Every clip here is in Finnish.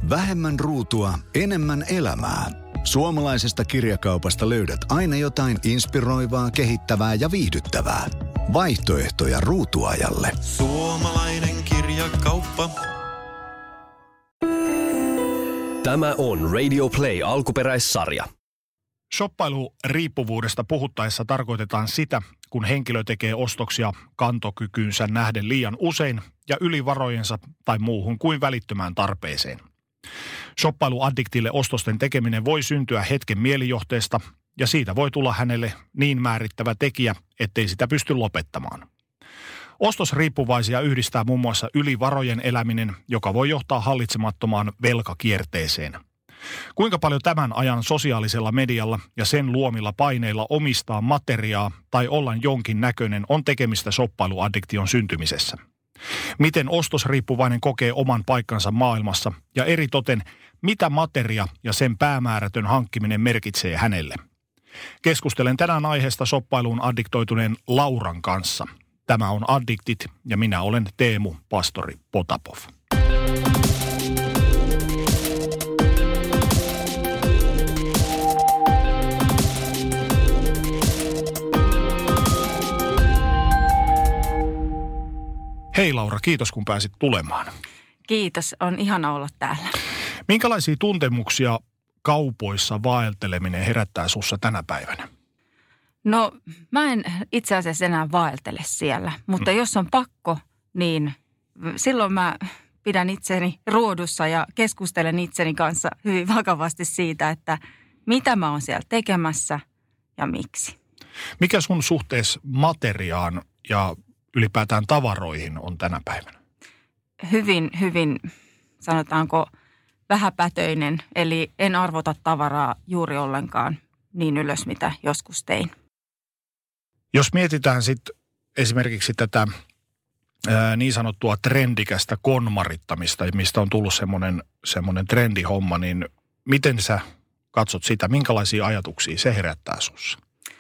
Vähemmän ruutua, enemmän elämää. Suomalaisesta kirjakaupasta löydät aina jotain inspiroivaa, kehittävää ja viihdyttävää. Vaihtoehtoja ruutuajalle. Suomalainen kirjakauppa. Tämä on Radio Play alkuperäissarja. Shoppailu-riippuvuudesta puhuttaessa tarkoitetaan sitä, kun henkilö tekee ostoksia kantokykyynsä nähden liian usein ja yli varojensa tai muuhun kuin välittömään tarpeeseen. Shoppailuaddiktille ostosten tekeminen voi syntyä hetken mielijohteesta ja siitä voi tulla hänelle niin määrittävä tekijä, ettei sitä pysty lopettamaan. Ostosriippuvaisia yhdistää muun muassa yli varojen eläminen, joka voi johtaa hallitsemattomaan velkakierteeseen. Kuinka paljon tämän ajan sosiaalisella medialla ja sen luomilla paineilla omistaa materiaa tai olla jonkin näköinen on tekemistä shoppailuaddiktion syntymisessä? Miten ostosriippuvainen kokee oman paikkansa maailmassa ja eritoten, mitä materia ja sen päämäärätön hankkiminen merkitsee hänelle? Keskustelen tänään aiheesta shoppailuun addiktoituneen Lauran kanssa. Tämä on Addiktit ja minä olen Teemu Pastori Potapov. Hei Laura, kiitos kun pääsit tulemaan. Kiitos, on ihana olla täällä. Minkälaisia tuntemuksia kaupoissa vaelteleminen herättää sussa tänä päivänä? No mä en itse asiassa enää vaeltele siellä, mutta jos on pakko, niin silloin mä pidän itseni ruodussa ja keskustelen itseni kanssa hyvin vakavasti siitä, että mitä mä oon siellä tekemässä ja miksi. Mikä sun suhteessa materiaan ja ylipäätään tavaroihin on tänä päivänä? Hyvin, sanotaanko, vähäpätöinen, eli en arvota tavaraa juuri ollenkaan niin ylös, mitä joskus tein. Jos mietitään sitten esimerkiksi tätä niin sanottua trendikästä konmarittamista, mistä on tullut semmoinen trendihomma, niin miten sä katsot sitä? Minkälaisia ajatuksia se herättää sussa?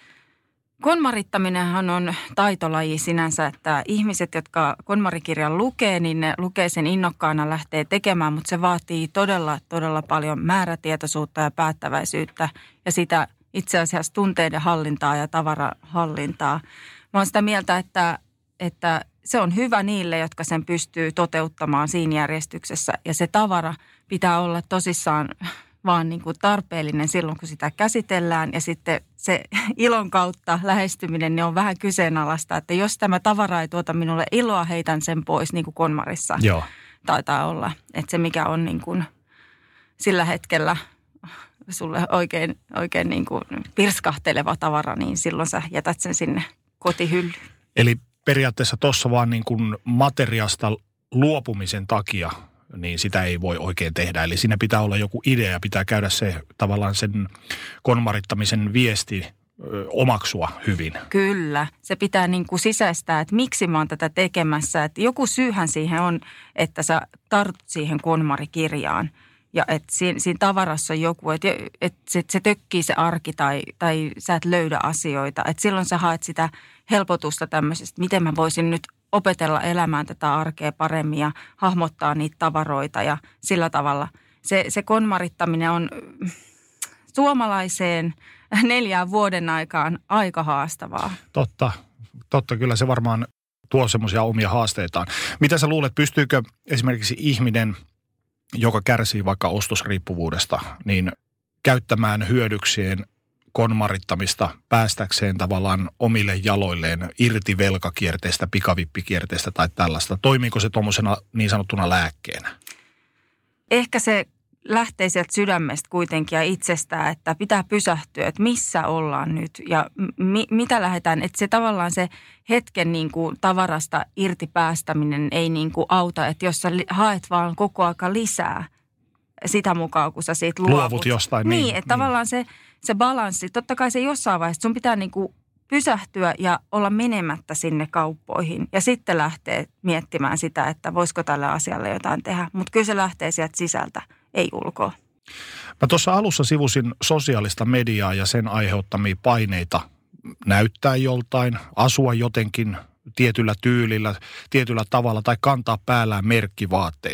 Konmarittaminenhan on taitolaji sinänsä, että ihmiset, jotka konmarikirjan lukee, niin ne lukee sen innokkaana, lähtee tekemään, mutta se vaatii todella paljon määrätietoisuutta ja päättäväisyyttä ja sitä itse asiassa tunteiden hallintaa ja tavarahallintaa. Mä oon sitä mieltä, että se on hyvä niille, jotka sen pystyy toteuttamaan siinä järjestyksessä ja se tavara pitää olla tosissaan vaan niin kuin tarpeellinen silloin, kun sitä käsitellään ja sitten se ilon kautta lähestyminen niin on vähän kyseenalaista, että jos tämä tavara ei tuota minulle iloa, heitän sen pois niin kuin konmarissa. Joo. Taitaa olla, että se mikä on niin kuin sillä hetkellä sulle oikein niin kuin pirskahteleva tavara, niin silloin sä jätät sen sinne kotihyllyyn. Eli periaatteessa tuossa vaan niin kuin materiasta luopumisen takia niin sitä ei voi oikein tehdä. Eli siinä pitää olla joku idea, pitää käydä se tavallaan sen konmarittamisen viesti omaksua hyvin. Kyllä. Se pitää niin kuin sisäistää, että miksi mä oon tätä tekemässä. Että joku syyhän siihen on, että sä tartut siihen konmarikirjaan. Ja että siinä tavarassa on joku, että se tökkii se arki tai sä et löydä asioita. Että silloin sä haet sitä helpotusta tämmöisestä, miten mä voisin nyt opetella elämään tätä arkea paremmin ja hahmottaa niitä tavaroita ja sillä tavalla. Se konmarittaminen on suomalaiseen 4 vuoden aikaan aika haastavaa. Totta, kyllä se varmaan tuo semmoisia omia haasteitaan. Mitä sä luulet, pystyykö esimerkiksi ihminen, joka kärsii vaikka ostosriippuvuudesta, niin käyttämään hyödykseen konmarittamista päästäkseen tavallaan omille jaloilleen irti velkakierteestä, pikavippikierteestä tai tällaista? Toimiiko se tuommoisena niin sanottuna lääkkeenä? Ehkä se lähtee sieltä sydämestä kuitenkin ja itsestään, että pitää pysähtyä, että missä ollaan nyt ja mitä lähdetään. Että se tavallaan se hetken niin kuin tavarasta irti päästäminen ei niin kuin auta, että jos sä haet vaan koko aika lisää sitä mukaan, kun sä siitä luovut jostain. Niin, että tavallaan se balanssi, totta kai se jossain vaiheessa, sun pitää niin kuin pysähtyä ja olla menemättä sinne kauppoihin ja sitten lähtee miettimään sitä, että voisiko tälle asialle jotain tehdä. Mutta kyllä se lähtee sieltä sisältä, ei ulkoa. Mä tuossa alussa sivusin sosiaalista mediaa ja sen aiheuttamia paineita näyttää joltain, asua jotenkin tietyllä tyylillä, tietyllä tavalla tai kantaa päällään merkkivaatteita.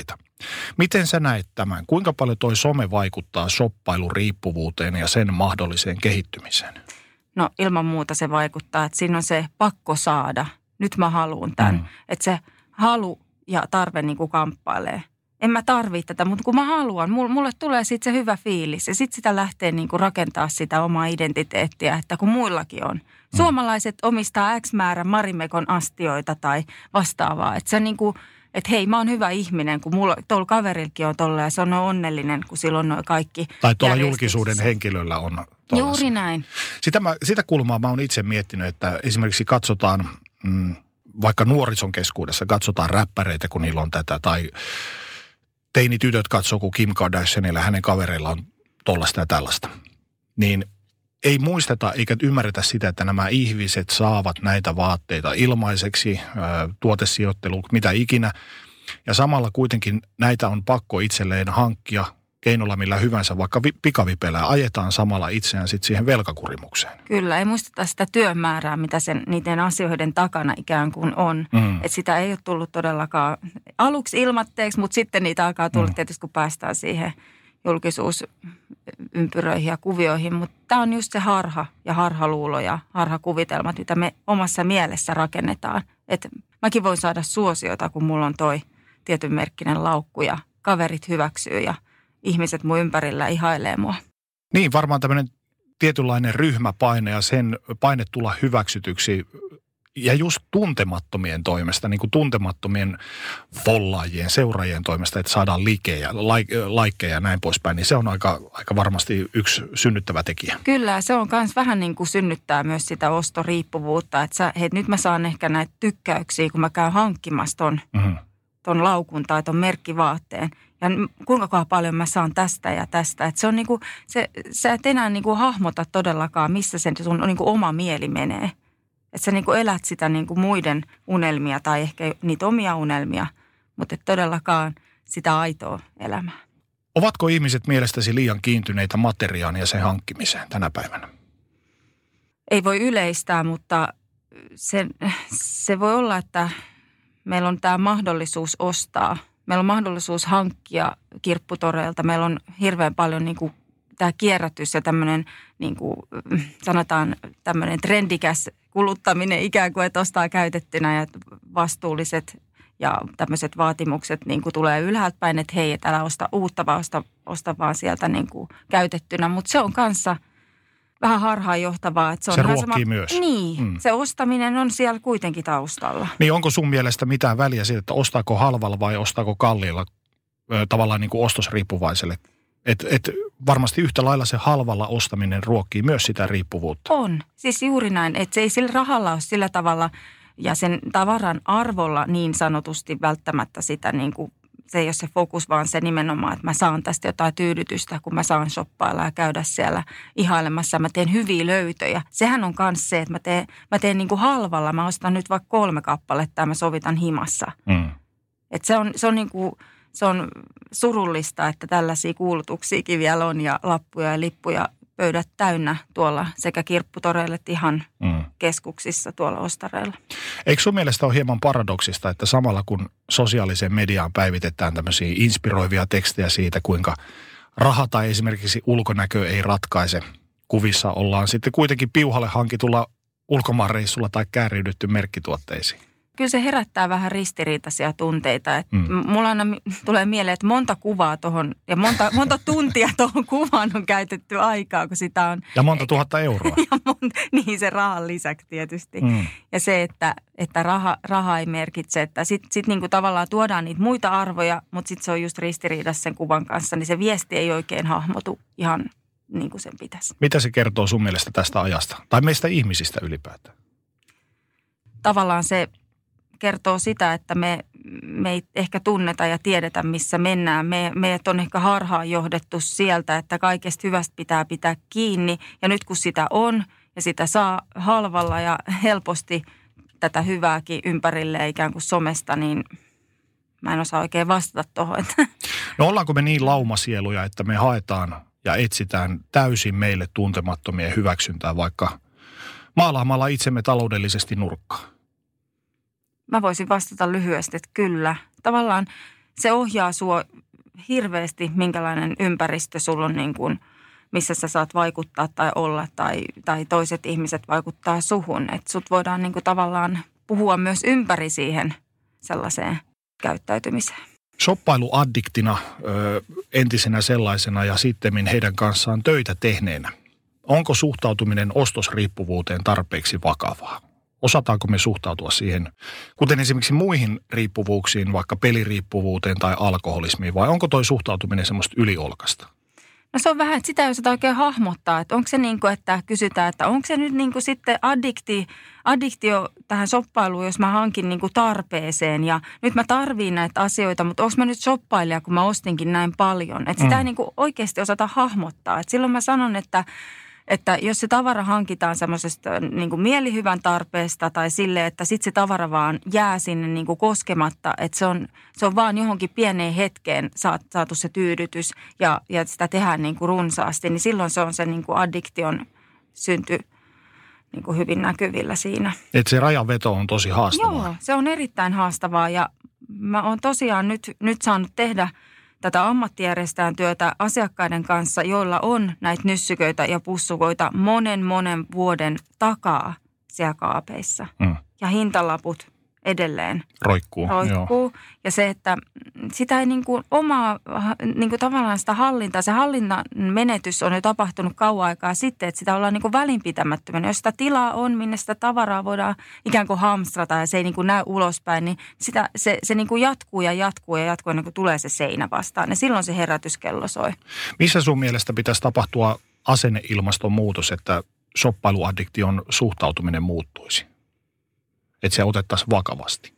Miten sä näet tämän? Kuinka paljon toi some vaikuttaa shoppailuriippuvuuteen ja sen mahdolliseen kehittymiseen? No ilman muuta se vaikuttaa, että siinä on se pakko saada. Nyt mä haluun tämän. Että se halu ja tarve niin kuin kamppailee. En mä tarvitse tätä, mutta kun mä haluan, mulle tulee sitten se hyvä fiilis. Ja sitten sitä lähtee niin kuin rakentaa sitä omaa identiteettiä, että kun muillakin on. Suomalaiset omistaa X määrän Marimekon astioita tai vastaavaa. Että se on niin kuin, että hei, mä oon hyvä ihminen, kun tuolla kaverilkin on tolla ja se on onnellinen, kun silloin on kaikki. Tai tuolla julkisuuden henkilöllä on tollaisia. Juuri näin. Sitä kulmaa mä oon itse miettinyt, että esimerkiksi katsotaan, vaikka nuorison keskuudessa katsotaan räppäreitä, kun niillä on tätä, tai teinitytöt katsoo, kun Kim Kardashianilla hänen kavereilla on tollaista ja tällaista. Niin ei muisteta eikä ymmärretä sitä, että nämä ihmiset saavat näitä vaatteita ilmaiseksi, tuotesijoittelu, mitä ikinä. Ja samalla kuitenkin näitä on pakko itselleen hankkia keinolla millä hyvänsä, vaikka pikavipeillä ajetaan samalla itseään sitten siihen velkakurimukseen. Kyllä, ei muisteta sitä työmäärää, mitä niiden asioiden takana ikään kuin on. Että sitä ei ole tullut todellakaan aluksi ilmatteeksi, mutta sitten niitä alkaa tulla tietysti, kun päästään siihen julkisuusympyröihin ja kuvioihin. Mutta tämä on just se harha ja harhaluulo ja harhakuvitelmat, mitä me omassa mielessä rakennetaan. Että mäkin voin saada suosiota, kun mulla on toi tietyn merkkinen laukku ja kaverit hyväksyy ja ihmiset mun ympärillä ihailee mua. Niin, varmaan tämmöinen tietynlainen ryhmäpaine ja sen paine tulla hyväksytyksi ja just tuntemattomien toimesta, niin kuin tuntemattomien follaajien, seuraajien toimesta, että saadaan laikkeja ja näin poispäin, niin se on aika varmasti yksi synnyttävä tekijä. Kyllä, se on myös vähän niin kuin synnyttää myös sitä ostoriippuvuutta, että nyt mä saan ehkä näitä tykkäyksiä, kun mä käyn hankkimassa ton laukun tai ton merkkivaatteen. Ja kuinka paljon mä saan tästä ja tästä. Että se on niinku, sä et enää niinku hahmota todellakaan, missä sen sun niinku oma mieli menee. Että sä niinku elät sitä niinku muiden unelmia tai ehkä niitä omia unelmia, mutta et todellakaan sitä aitoa elämää. Ovatko ihmiset mielestäsi liian kiintyneitä materiaan ja sen hankkimiseen tänä päivänä? Ei voi yleistää, mutta se voi olla, että meillä on tämä mahdollisuus ostaa. Meillä on mahdollisuus hankkia kirpputoreilta. Meillä on hirveän paljon niin kuin tämä kierrätys ja tämmöinen, niin kuin sanotaan, tämmöinen trendikäs kuluttaminen ikään kuin, että ostaa käytettynä ja vastuulliset ja tämmöiset vaatimukset niin kuin tulee ylhäältä päin, että hei, et älä osta uutta, vaan osta vaan sieltä niin kuin käytettynä. Mutta se on kanssa vähän harhaanjohtavaa. Että se ruokkii myös. Niin, se ostaminen on siellä kuitenkin taustalla. Niin onko sun mielestä mitään väliä siitä, että ostaako halvalla vai ostaako kalliilla tavallaan niin kuin ostosriippuvaiselle? Et varmasti yhtä lailla se halvalla ostaminen ruokkii myös sitä riippuvuutta. On. Siis juuri näin, että se ei sillä rahalla ole sillä tavalla ja sen tavaran arvolla niin sanotusti välttämättä sitä niin kuin se ei ole se fokus, vaan se nimenomaan, että mä saan tästä jotain tyydytystä, kun mä saan shoppailla ja käydä siellä ihailemassa. Mä teen hyviä löytöjä. Sehän on myös se, että mä teen niin kuin halvalla. Mä ostan nyt vaikka 3 kappaletta ja mä sovitan himassa. Että se on surullista, että tällaisia kuulutuksiakin vielä on ja lappuja ja lippuja pöydät täynnä tuolla sekä kirpputoreille että ihan keskuksissa tuolla ostareilla. Eikö sun mielestä ole hieman paradoksista, että samalla kun sosiaaliseen mediaan päivitetään tämmöisiä inspiroivia tekstejä siitä, kuinka raha tai esimerkiksi ulkonäkö ei ratkaise, kuvissa ollaan sitten kuitenkin piuhalle hankitulla ulkomaanreissulla tai kääriydytty merkkituotteisiin? Kyllä se herättää vähän ristiriitaisia tunteita. Mulla aina tulee mieleen, että monta kuvaa tuohon ja monta tuntia tuohon kuvaan on käytetty aikaa, kun sitä on. Ja monta tuhatta euroa. Niin se rahan lisäksi tietysti. Ja se, että raha ei merkitse, että sitten niinku tavallaan tuodaan niitä muita arvoja, mutta sitten se on just ristiriidassa sen kuvan kanssa, niin se viesti ei oikein hahmotu ihan niin kuin sen pitäisi. Mitä se kertoo sun mielestä tästä ajasta? Tai meistä ihmisistä ylipäätään? Tavallaan se kertoo sitä, että me ei ehkä tunneta ja tiedetä, missä mennään. Meidät on ehkä harhaan johdettu sieltä, että kaikesta hyvästä pitää kiinni. Ja nyt kun sitä on ja sitä saa halvalla ja helposti tätä hyvääkin ympärille ikään kuin somesta, niin mä en osaa oikein vastata tuohon. No ollaanko me niin laumasieluja, että me haetaan ja etsitään täysin meille tuntemattomien hyväksyntää, vaikka maalaamalla itsemme taloudellisesti nurkkaan? Mä voisin vastata lyhyesti, että kyllä. Tavallaan se ohjaa sua hirveästi, minkälainen ympäristö sulla on niin kuin, missä sä saat vaikuttaa tai olla tai toiset ihmiset vaikuttaa suhun. Että sut voidaan niin kuin tavallaan puhua myös ympäri siihen sellaiseen käyttäytymiseen. Shoppailuaddiktina entisenä sellaisena ja sittemmin heidän kanssaan töitä tehneenä. Onko suhtautuminen ostosriippuvuuteen tarpeeksi vakavaa? Osataanko me suhtautua siihen, kuten esimerkiksi muihin riippuvuuksiin, vaikka peliriippuvuuteen tai alkoholismiin, vai onko toi suhtautuminen semmoista yliolkasta? No se on vähän, että sitä ei osata oikein hahmottaa, että onko se niin kuin, että kysytään, että onko se nyt niin kuin sitten addiktio tähän shoppailuun, jos mä hankin niin kuin tarpeeseen ja nyt mä tarviin näitä asioita, mutta onko mä nyt shoppailija, kun mä ostinkin näin paljon. Että sitä ei niin kuin oikeasti osata hahmottaa. Että silloin mä sanon, että jos se tavara hankitaan semmoisesta niin kuin mielihyvän tarpeesta tai sille, että sitten se tavara vaan jää sinne niin kuin koskematta, että se on vaan johonkin pieneen hetkeen saatu se tyydytys ja sitä tehdään niin kuin runsaasti, niin silloin se on se niin kuin addiktion synty niin kuin hyvin näkyvillä siinä. Että se rajanveto on tosi haastavaa. Joo, se on erittäin haastavaa ja mä oon tosiaan nyt saanut tehdä tätä ammattijärjestään työtä asiakkaiden kanssa, joilla on näitä nyssyköitä ja pussukoita monen vuoden takaa siellä kaapeissa. Ja hintalaput edelleen roikkuu. Joo. Ja se, että sitä ei niin kuin omaa niin kuin tavallaan sitä hallintaa, se hallinnan menetys on jo tapahtunut kauan aikaa sitten, että sitä ollaan niin kuin välinpitämättömänä. Jos sitä tilaa on, minne sitä tavaraa voidaan ikään kuin hamstrata ja se ei niin kuin näy ulospäin, niin se niin kuin jatkuu ennen kuin tulee se seinä vastaan. Ja silloin se herätyskello soi. Missä sun mielestä pitäisi tapahtua asenneilmaston muutos, että shoppailuaddiktion suhtautuminen muuttuisi? Että se otettaisiin vakavasti?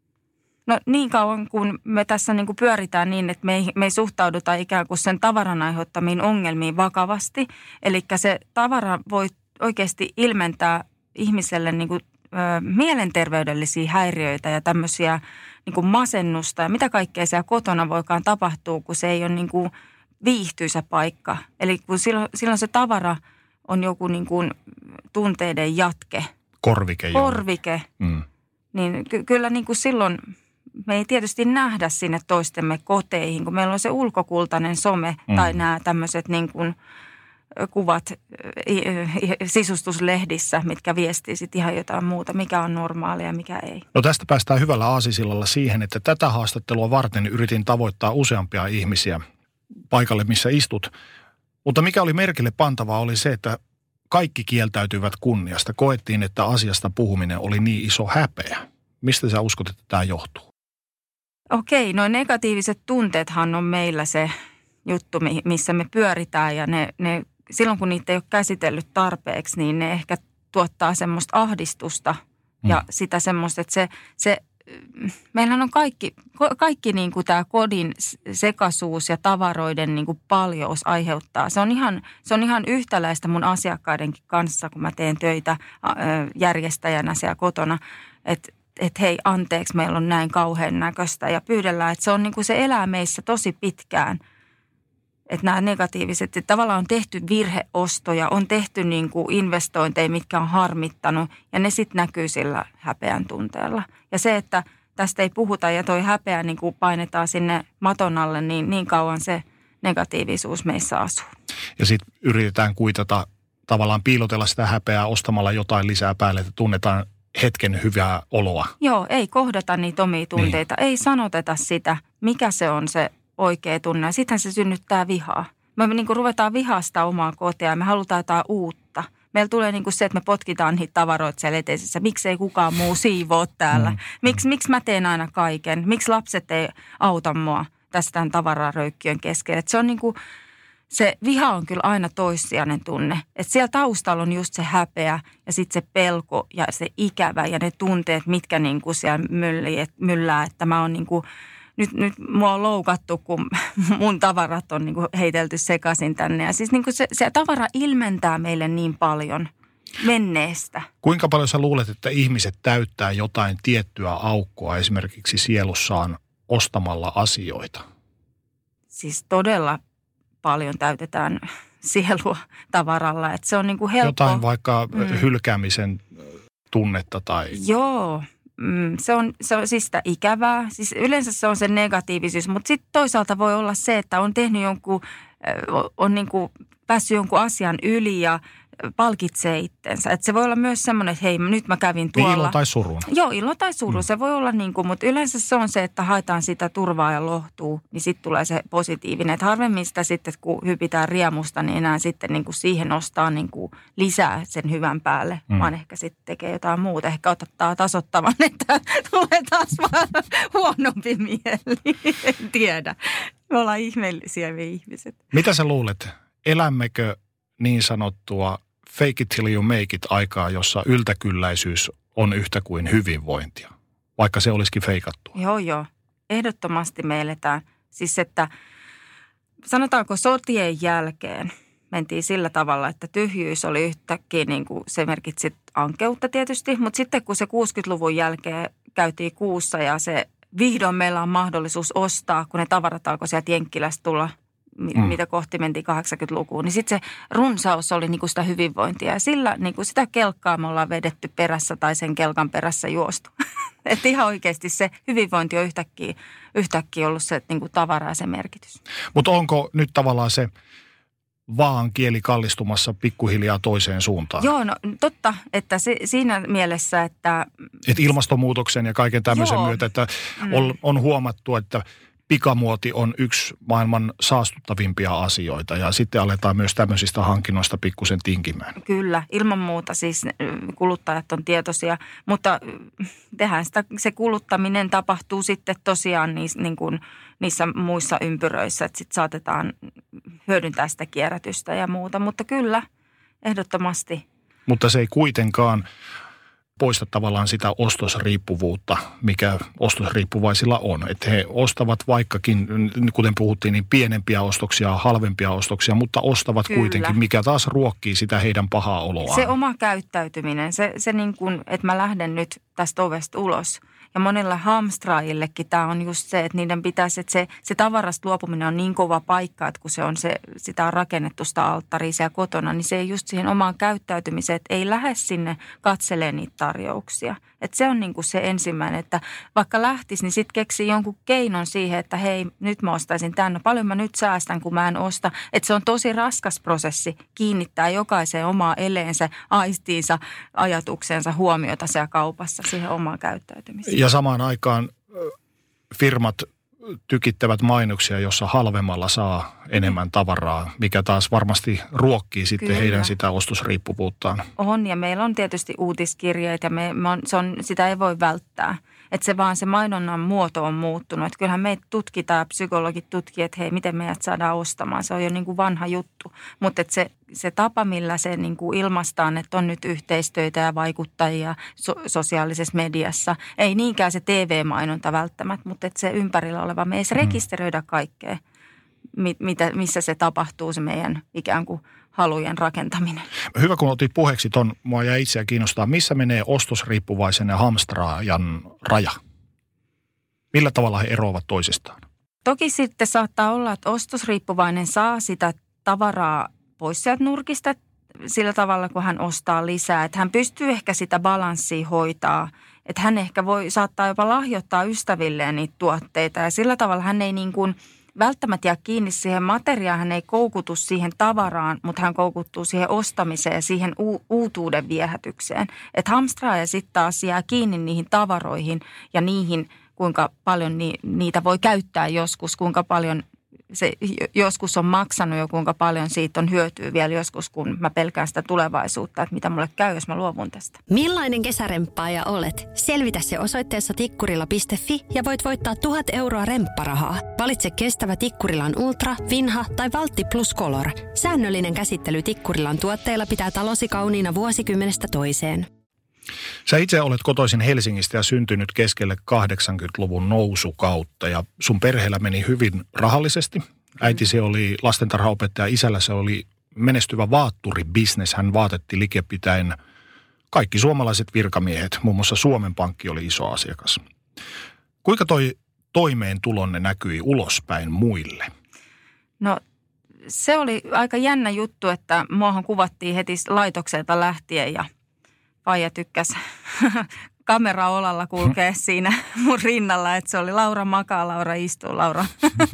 No niin kauan, kun me tässä niin kuin pyöritään niin, että me ei suhtauduta ikään kuin sen tavaran aiheuttamiin ongelmiin vakavasti. Eli se tavara voi oikeasti ilmentää ihmiselle niin kuin, mielenterveydellisiä häiriöitä ja tämmöisiä niin kuin masennusta. Ja mitä kaikkea siellä kotona voikaan tapahtua, kun se ei ole niin kuin viihtyisä paikka. Eli kun silloin se tavara on joku niin kuin tunteiden jatke. Korvike. Niin kyllä niin kuin silloin me ei tietysti nähdä sinne toistemme koteihin, kun meillä on se ulkokultainen some tai nämä tämmöiset niin kuin kuvat sisustuslehdissä, mitkä viestii sitten ihan jotain muuta, mikä on normaalia ja mikä ei. No tästä päästään hyvällä aasisillalla siihen, että tätä haastattelua varten yritin tavoittaa useampia ihmisiä paikalle, missä istut. Mutta mikä oli merkille pantavaa oli se, että kaikki kieltäytyivät kunniasta. Koettiin, että asiasta puhuminen oli niin iso häpeä. Mistä sä uskot, että tämä johtuu? Okei, no negatiiviset tunteethan on meillä se juttu, missä me pyöritään ja ne silloin kun niitä ei ole käsitellyt tarpeeksi, niin ne ehkä tuottaa semmoista ahdistusta ja sitä semmoista, että meillähän on kaikki niin kuin tämä kodin sekaisuus ja tavaroiden niin kuin paljous aiheuttaa. Se on ihan yhtäläistä mun asiakkaidenkin kanssa, kun mä teen töitä järjestäjänä siellä kotona, että hei anteeksi, meillä on näin kauhean näköistä ja pyydellään, että se on niin kuin se elää meissä tosi pitkään. Että nämä negatiiviset, että tavallaan on tehty virheostoja, on tehty niin kuin investointeja, mitkä on harmittanut ja ne sitten näkyy sillä häpeän tunteella. Ja se, että tästä ei puhuta ja toi häpeä niin kuin painetaan sinne maton alle, niin kauan se negatiivisuus meissä asuu. Ja sitten yritetään kuitata, tavallaan piilotella sitä häpeää ostamalla jotain lisää päälle, että tunnetaan hetken hyvää oloa. Joo, ei kohdata niitä omia tunteita, ei sanoteta sitä, mikä se on se oikea tunne. Ja sittenhän se synnyttää vihaa. Me niin kuin ruvetaan vihaa sitä omaa kotia ja me halutaan jotain uutta. Meillä tulee niin kuin se, että me potkitaan niitä tavaroita siellä eteisessä. Miksi ei kukaan muu siivoo täällä? Miksi mä teen aina kaiken? Miksi lapset ei auta mua tästä tämän tavararöykkiön keskellä? Että se on niin kuin, se viha on kyllä aina toissijainen tunne. Että siellä taustalla on just se häpeä ja sitten se pelko ja se ikävä ja ne tunteet, mitkä niin kuin siellä myllää. Että mä oon niin kuin nyt mua on loukattu, kun mun tavarat on niin kuin heitelty sekaisin tänne. Ja siis niin kuin se tavara ilmentää meille niin paljon menneestä. Kuinka paljon sä luulet, että ihmiset täyttää jotain tiettyä aukkoa esimerkiksi sielussaan ostamalla asioita? Siis todella paljon täytetään sielua tavaralla. Että se on niin kuin helppo. Jotain vaikka hylkäämisen tunnetta tai... Joo. se on siis sitä ikävää. Siis yleensä se on se negatiivisuus, mutta sitten toisaalta voi olla se, että on tehnyt on niin kuin päässyt jonkun asian yli ja palkitsee itsensä. Että se voi olla myös semmoinen, että hei, nyt mä kävin tuolla. Ilo tai suru. Joo, ilo tai suru. Se voi olla niin kuin, mutta yleensä se on se, että haetaan sitä turvaa ja lohtuu, niin sitten tulee se positiivinen. Että harvemmin sitä sitten, kun hypitään riemusta, niin enää sitten niin kuin siihen nostaa niin kuin lisää sen hyvän päälle, vaan ehkä sitten tekee jotain muuta. Ehkä ottaa tasoittavan, että tulee taas vaan huonompi mieli. En tiedä. Me ollaan ihmeellisiä me ihmiset. Mitä sä luulet? Elämmekö niin sanottua fake it till you make it -aikaa, jossa yltäkylläisyys on yhtä kuin hyvinvointia, vaikka se olisikin feikattua? Joo. Ehdottomasti me eletään. Siis että sanotaanko sotien jälkeen mentiin sillä tavalla, että tyhjyys oli yhtäkkiä niin kuin se merkitsi ankeutta tietysti, mutta sitten kun se 60-luvun jälkeen käytiin kuussa ja se vihdoin meillä on mahdollisuus ostaa, kun ne tavarat alkoi sieltä Jenkkilästä tulla, mitä kohti mentiin 80-lukuun, niin sitten se runsaus oli niinku sitä hyvinvointia. Ja sillä niinku sitä kelkkaa me ollaan vedetty perässä tai sen kelkan perässä juostu. Että ihan oikeasti se hyvinvointi on yhtäkkiä ollut se niinku tavara ja se merkitys. Mutta onko nyt tavallaan se vaan kieli kallistumassa pikkuhiljaa toiseen suuntaan? Joo, no totta, että siinä mielessä, että ilmastonmuutoksen ja kaiken tämmöisen myötä, että on huomattu, että pikamuoti on yksi maailman saastuttavimpia asioita ja sitten aletaan myös tämmöisistä hankinnoista pikkusen tinkimään. Kyllä, ilman muuta siis kuluttajat on tietoisia, mutta se kuluttaminen tapahtuu sitten tosiaan niissä muissa ympyröissä, että sitten saatetaan hyödyntää sitä kierrätystä ja muuta, mutta kyllä, ehdottomasti. Mutta se ei kuitenkaan poista tavallaan sitä ostosriippuvuutta, mikä ostosriippuvaisilla on. Että he ostavat vaikkakin, kuten puhuttiin, niin pienempiä ostoksia, halvempia ostoksia, mutta ostavat kuitenkin, mikä taas ruokkii sitä heidän pahaa oloaan. Se oma käyttäytyminen, se niin kuin, että mä lähden nyt tästä ovesta ulos. Ja monilla hamstraajillekin tämä on just se, että niiden pitäisi, että se tavarasta luopuminen on niin kova paikka, että kun sitä on rakennettu sitä alttaria siellä kotona, niin se ei just siihen omaan käyttäytymiseen, että ei lähde sinne katselemaan niitä tarjouksia. Että se on niin kuin se ensimmäinen, että vaikka lähtisi, niin sitten keksii jonkun keinon siihen, että hei, nyt mä ostaisin tänne, paljon mä nyt säästän, kun mä en osta. Että se on tosi raskas prosessi kiinnittää jokaiseen omaa eleensä, aistiinsa, ajatuksensa, huomiota siellä kaupassa siihen omaan käyttäytymiseen. Ja samaan aikaan firmat tykittävät mainoksia, jossa halvemmalla saa enemmän tavaraa, mikä taas varmasti ruokkii sitten heidän sitä ostosriippuvuuttaan. On, ja meillä on tietysti uutiskirjeet, ja sitä ei voi välttää. Että se mainonnan muoto on muuttunut. Että kyllähän meitä tutkitaan, psykologit tutkii, että hei, miten meidät saadaan ostamaan. Se on jo niin kuin vanha juttu. Mutta se tapa, millä se niin kuin ilmaistaan, että on nyt yhteistöitä ja vaikuttajia sosiaalisessa mediassa. Ei niinkään se TV-mainonta välttämättä, mutta että se ympärillä oleva, me ei edes rekisteröidä kaikkea, missä se tapahtuu, se meidän ikään kuin halujen rakentaminen. Hyvä, kun otit puheeksi ton, mua jäi itseä kiinnostaa, missä menee ostosriippuvaisen ja hamstraajan raja? Millä tavalla he eroavat toisistaan? Toki sitten saattaa olla, että ostosriippuvainen saa sitä tavaraa pois sieltä nurkista sillä tavalla, kun hän ostaa lisää. Että hän pystyy ehkä sitä balanssia hoitaa. Että hän ehkä saattaa jopa lahjoittaa ystävilleen niitä tuotteita. Ja sillä tavalla hän ei niin kuin välttämättä jää kiinni siihen materiaan, hän ei koukutu siihen tavaraan, mutta hän koukuttuu siihen ostamiseen ja siihen uutuuden viehätykseen. Että hamstraaja sitten taas jää kiinni niihin tavaroihin ja niihin, kuinka paljon niitä voi käyttää joskus, kuinka paljon se joskus on maksanut ja kuinka paljon siitä on hyötyä vielä joskus, kun mä pelkään sitä tulevaisuutta, että mitä mulle käy, jos mä luovun tästä. Millainen kesäremppaaja olet? Selvitä se osoitteessa tikkurila.fi ja voit voittaa 1 000 euroa rempparahaa. Valitse kestävä Tikkurilan Ultra, Vinha tai Valtti Plus Color. Säännöllinen käsittely Tikkurilan tuotteilla pitää talosi kauniina vuosikymmenestä toiseen. Sä itse olet kotoisin Helsingistä ja syntynyt keskelle 80-luvun nousukautta ja sun perheellä meni hyvin rahallisesti. Äitisi oli lastentarhaopettaja, isällä se oli menestyvä vaatturibisnes. Hän vaatetti liikepitäen kaikki suomalaiset virkamiehet, muun muassa Suomen Pankki oli iso asiakas. Kuinka toi toimeentulonne näkyi ulospäin muille? No se oli aika jännä juttu, että muahan kuvattiin heti laitokselta lähtien ja Faija tykkäsi kameraolalla kulkea siinä mun rinnalla, että se oli Laura makaa, Laura istuu, Laura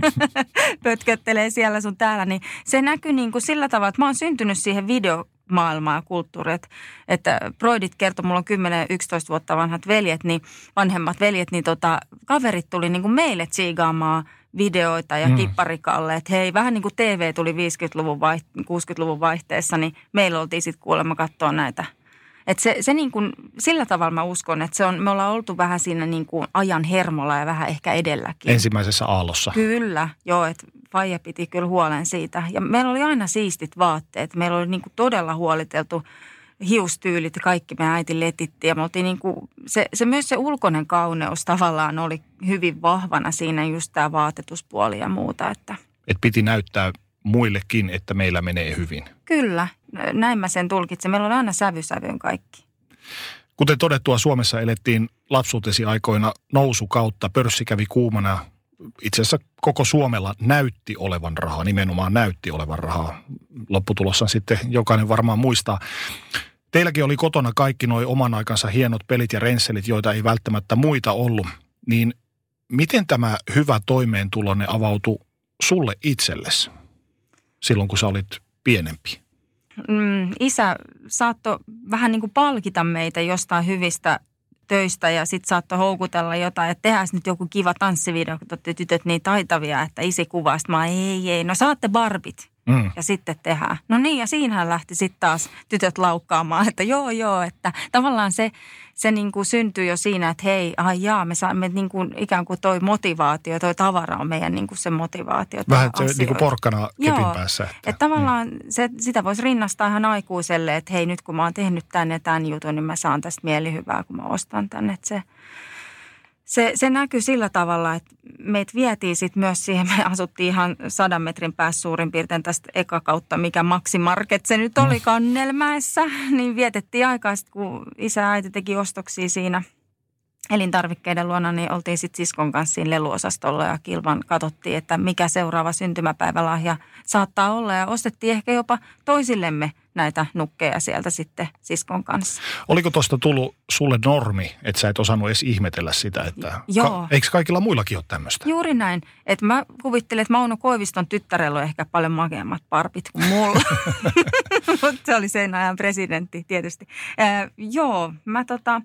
pötköttelee siellä sun täällä. Niin se näkyy niin kuin sillä tavalla, että mä oon syntynyt siihen videomaailmaan ja kulttuuriin, että Broidit kertoi, mulla on 10-11 vuotta vanhat veljet, niin vanhemmat veljet, niin kaverit tuli niin kuin meille tsiigaamaan videoita ja kipparikalle, että hei, vähän niin kuin TV tuli 50-luvun 60-luvun vaihteessa, niin meillä oltiin sitten kuulemma katsoa näitä. Että se niin kuin, sillä tavalla mä uskon, että me ollaan oltu vähän siinä niin kuin ajan hermolla ja vähän ehkä edelläkin. Ensimmäisessä aallossa. Kyllä, joo, että faija piti kyllä huolen siitä. Ja meillä oli aina siistit vaatteet, meillä oli niin kuin todella huoliteltu hiustyylit ja kaikki me äiti letitti. Ja me oltiin niin kuin, myös se ulkoinen kauneus tavallaan oli hyvin vahvana siinä just tämä vaatetuspuoli ja muuta. Että piti näyttää muillekin, että meillä menee hyvin. Kyllä, näin mä sen tulkitsen. Meillä oli aina sävyyn kaikki. Kuten todettua, Suomessa elettiin lapsuutesi aikoina nousukautta. Pörssi kävi kuumana. Itse asiassa koko Suomella näytti olevan rahaa, nimenomaan näytti olevan rahaa. Lopputulossa sitten jokainen varmaan muistaa. Teilläkin oli kotona kaikki nuo oman aikansa hienot pelit ja rensselit, joita ei välttämättä muita ollut. Niin miten tämä hyvä toimeentulonne avautui sulle itsellesi silloin, kun sä olit pienempi? Isä saattoi vähän niin kuin palkita meitä jostain hyvistä töistä ja sitten saattoi houkutella jotain, että tehdään nyt joku kiva tanssivideo, kun olette tytöt niin taitavia, että isi kuvaa. Sitten mä ei, no saatte barbit ja sitten tehdään. No niin, ja siinähän lähti sitten taas tytöt laukkaamaan, että joo, että tavallaan se niin kuin syntyy jo siinä, että hei, me saamme niin kuin ikään kuin toi motivaatio, toi tavara on meidän niin kuin se motivaatio. Vähän se niin kuin porkkana kepin päässä. Että tavallaan sitä voisi rinnastaa ihan aikuiselle, että hei, nyt kun mä oon tehnyt tän ja tän jutun, niin mä saan tästä mielihyvää, kun mä ostan tän. Että se näkyy sillä tavalla, että meitä vietiin sitten myös siihen, me asuttiin ihan 100 metrin päässä suurin piirtein tästä eka kautta, mikä Maxi Market se nyt oli Kannelmäessä, niin vietettiin aikaa sitten, kun isä ja äiti teki ostoksia siinä elintarvikkeiden luona, niin oltiin sitten siskon kanssa siinä leluosastolla ja kilvan katsottiin, että mikä seuraava syntymäpäivälahja saattaa olla ja ostettiin ehkä jopa toisillemme näitä nukkeja sieltä sitten siskon kanssa. Oliko tuosta tullut sulle normi, että sä et osannut edes ihmetellä sitä, että eikö kaikilla muillakin ole tämmöistä? Juuri näin. Että mä kuvittelen, että Mauno Koiviston tyttärellä on ehkä paljon makeammat parpit kuin mulla. Mutta se oli sen ajan presidentti tietysti. Mä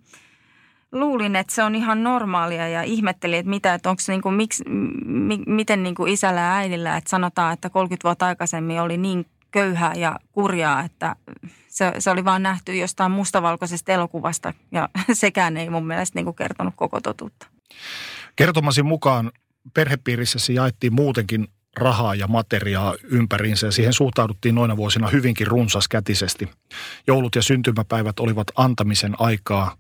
luulin, että se on ihan normaalia ja ihmettelin, että onko se miten niinku isällä ja äidillä, että sanotaan, että 30 vuotta aikaisemmin oli niin köyhää ja kurjaa, että se oli vaan nähty jostain mustavalkoisesta elokuvasta ja sekään ei mun mielestä niinku kertonut koko totuutta. Kertomasi mukaan perhepiirissäsi jaettiin muutenkin rahaa ja materiaa ympäriinsä ja siihen suhtauduttiin noina vuosina hyvinkin runsaskätisesti. Joulut ja syntymäpäivät olivat antamisen aikaa.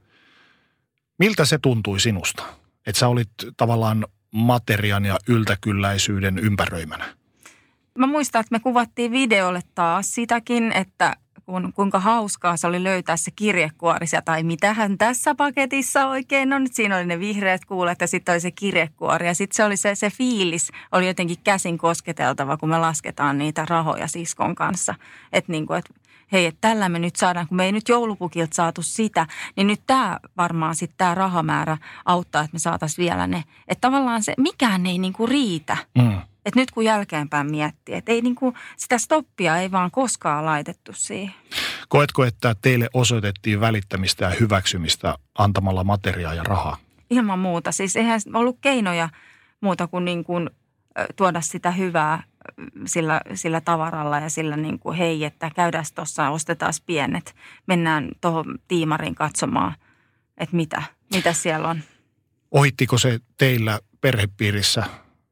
Miltä se tuntui sinusta, että sä olit tavallaan materian ja yltäkylläisyyden ympäröimänä? Mä muistan, että me kuvattiin videolle taas sitäkin, että kuinka hauskaa se oli löytää se kirjekuori tai mitähän tässä paketissa oikein on. Siinä oli ne vihreät kuulet ja sitten oli se kirjekuori ja sitten se oli se fiilis, oli jotenkin käsin kosketeltava, kun me lasketaan niitä rahoja siskon kanssa. Että hei, että tällä me nyt saadaan, kun me ei nyt joulupukilta saatu sitä, niin nyt tämä varmaan sitten tämä rahamäärä auttaa, että me saataisiin vielä ne. Että tavallaan se, mikään ei niinku riitä. Että nyt kun jälkeenpäin miettii, että ei niinku, sitä stoppia ei vaan koskaan laitettu siihen. Koetko, että teille osoitettiin välittämistä ja hyväksymistä antamalla materiaa ja rahaa? Ilman muuta. Siis eihän ollut keinoja muuta kuin, tuoda sitä hyvää sillä tavaralla ja sillä hei, että käydään tuossa, ostetaan pienet. Mennään tuohon tiimariin katsomaan, että mitä siellä on. Ohittiko se teillä perhepiirissä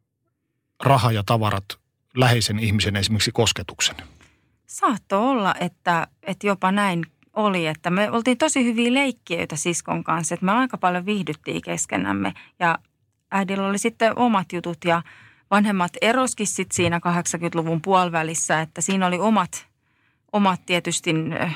raha ja tavarat läheisen ihmisen esimerkiksi kosketuksen? Saattoi olla, että jopa näin oli, että me oltiin tosi hyviä leikkiöitä siskon kanssa, että me aika paljon viihdyttiin keskenämme ja äidillä oli sitten omat jutut ja vanhemmat eroskin sitten siinä 80-luvun puolivälissä, että siinä oli omat tietysti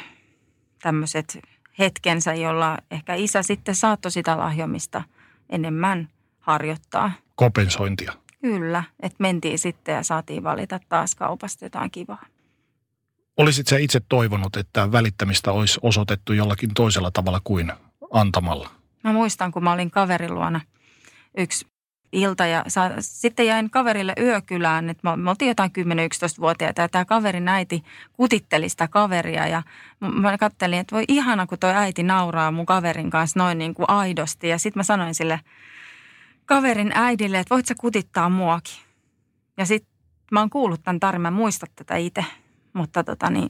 tämmöiset hetkensä, jolla ehkä isä sitten saattoi sitä lahjomista enemmän harjoittaa. Kompensointia. Kyllä, että mentiin sitten ja saatiin valita taas kaupasta jotain kivaa. Olisit sä itse toivonut, että välittämistä olisi osoitettu jollakin toisella tavalla kuin antamalla? Mä muistan, kun mä olin kaverin luona yksi ilta ja sitten jäin kaverille yökylään, että me oltiin jotain 10-11-vuotiaita ja tämä kaverin äiti kutitteli sitä kaveria ja mä kattelin, että voi ihana, kun toi äiti nauraa mun kaverin kanssa noin niin kuin aidosti ja sitten mä sanoin sille kaverin äidille, että voit sä kutittaa muakin. Ja sitten mä oon kuullut tämän tarinan, mä muistan tätä itse, mutta